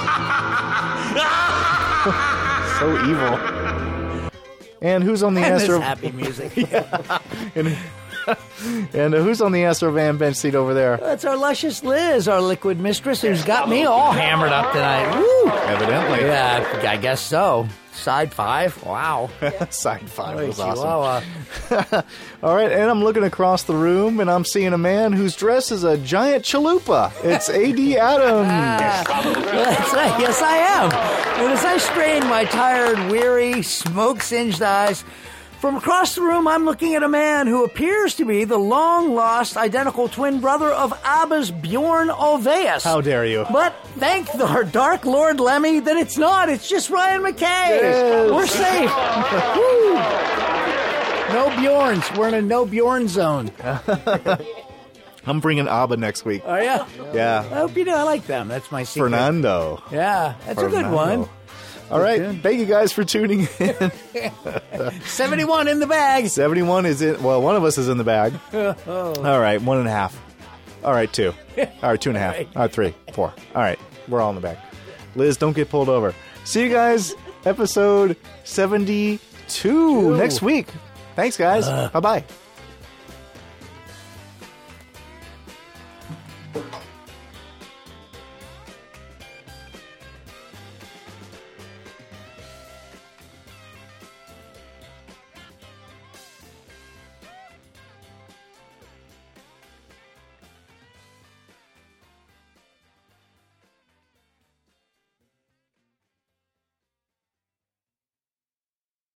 So evil. And who's on the And this Astro... happy music. and and uh, who's on the Astro Van bench seat over there? That's our luscious Liz, our liquid mistress, who's got me all hammered up tonight. Woo! Evidently. Yeah, I guess so. Side five. Wow. Side five Holy was awesome. Chihuahua. All right, and I'm looking across the room, and I'm seeing a man who's dressed as a giant chalupa. It's A D Adams. That's right. Yes, I am. And as I strain my tired, weary, smoke-singed eyes, from across the room, I'm looking at a man who appears to be the long-lost identical twin brother of ABBA's Bjorn Ulvaeus. How dare you? But thank our Dark Lord Lemmy that it's not. It's just Ryan McKay. Yes. We're safe. Woo. No Bjorns. We're in a no Bjorn zone. I'm bringing ABBA next week. Oh, yeah? I Yeah. hope you do. I like them. That's my secret. Fernando. Yeah, that's a good Fernando. one. All right, thank you guys for tuning in. seventy-one in the bag. seventy-one is in, well, one of us is in the bag. All right, one and a half. All right, two. All right, two and a half. All right, three, four. All right, we're all in the bag. Liz, don't get pulled over. See you guys, episode seventy-two next week. Thanks, guys. Bye-bye.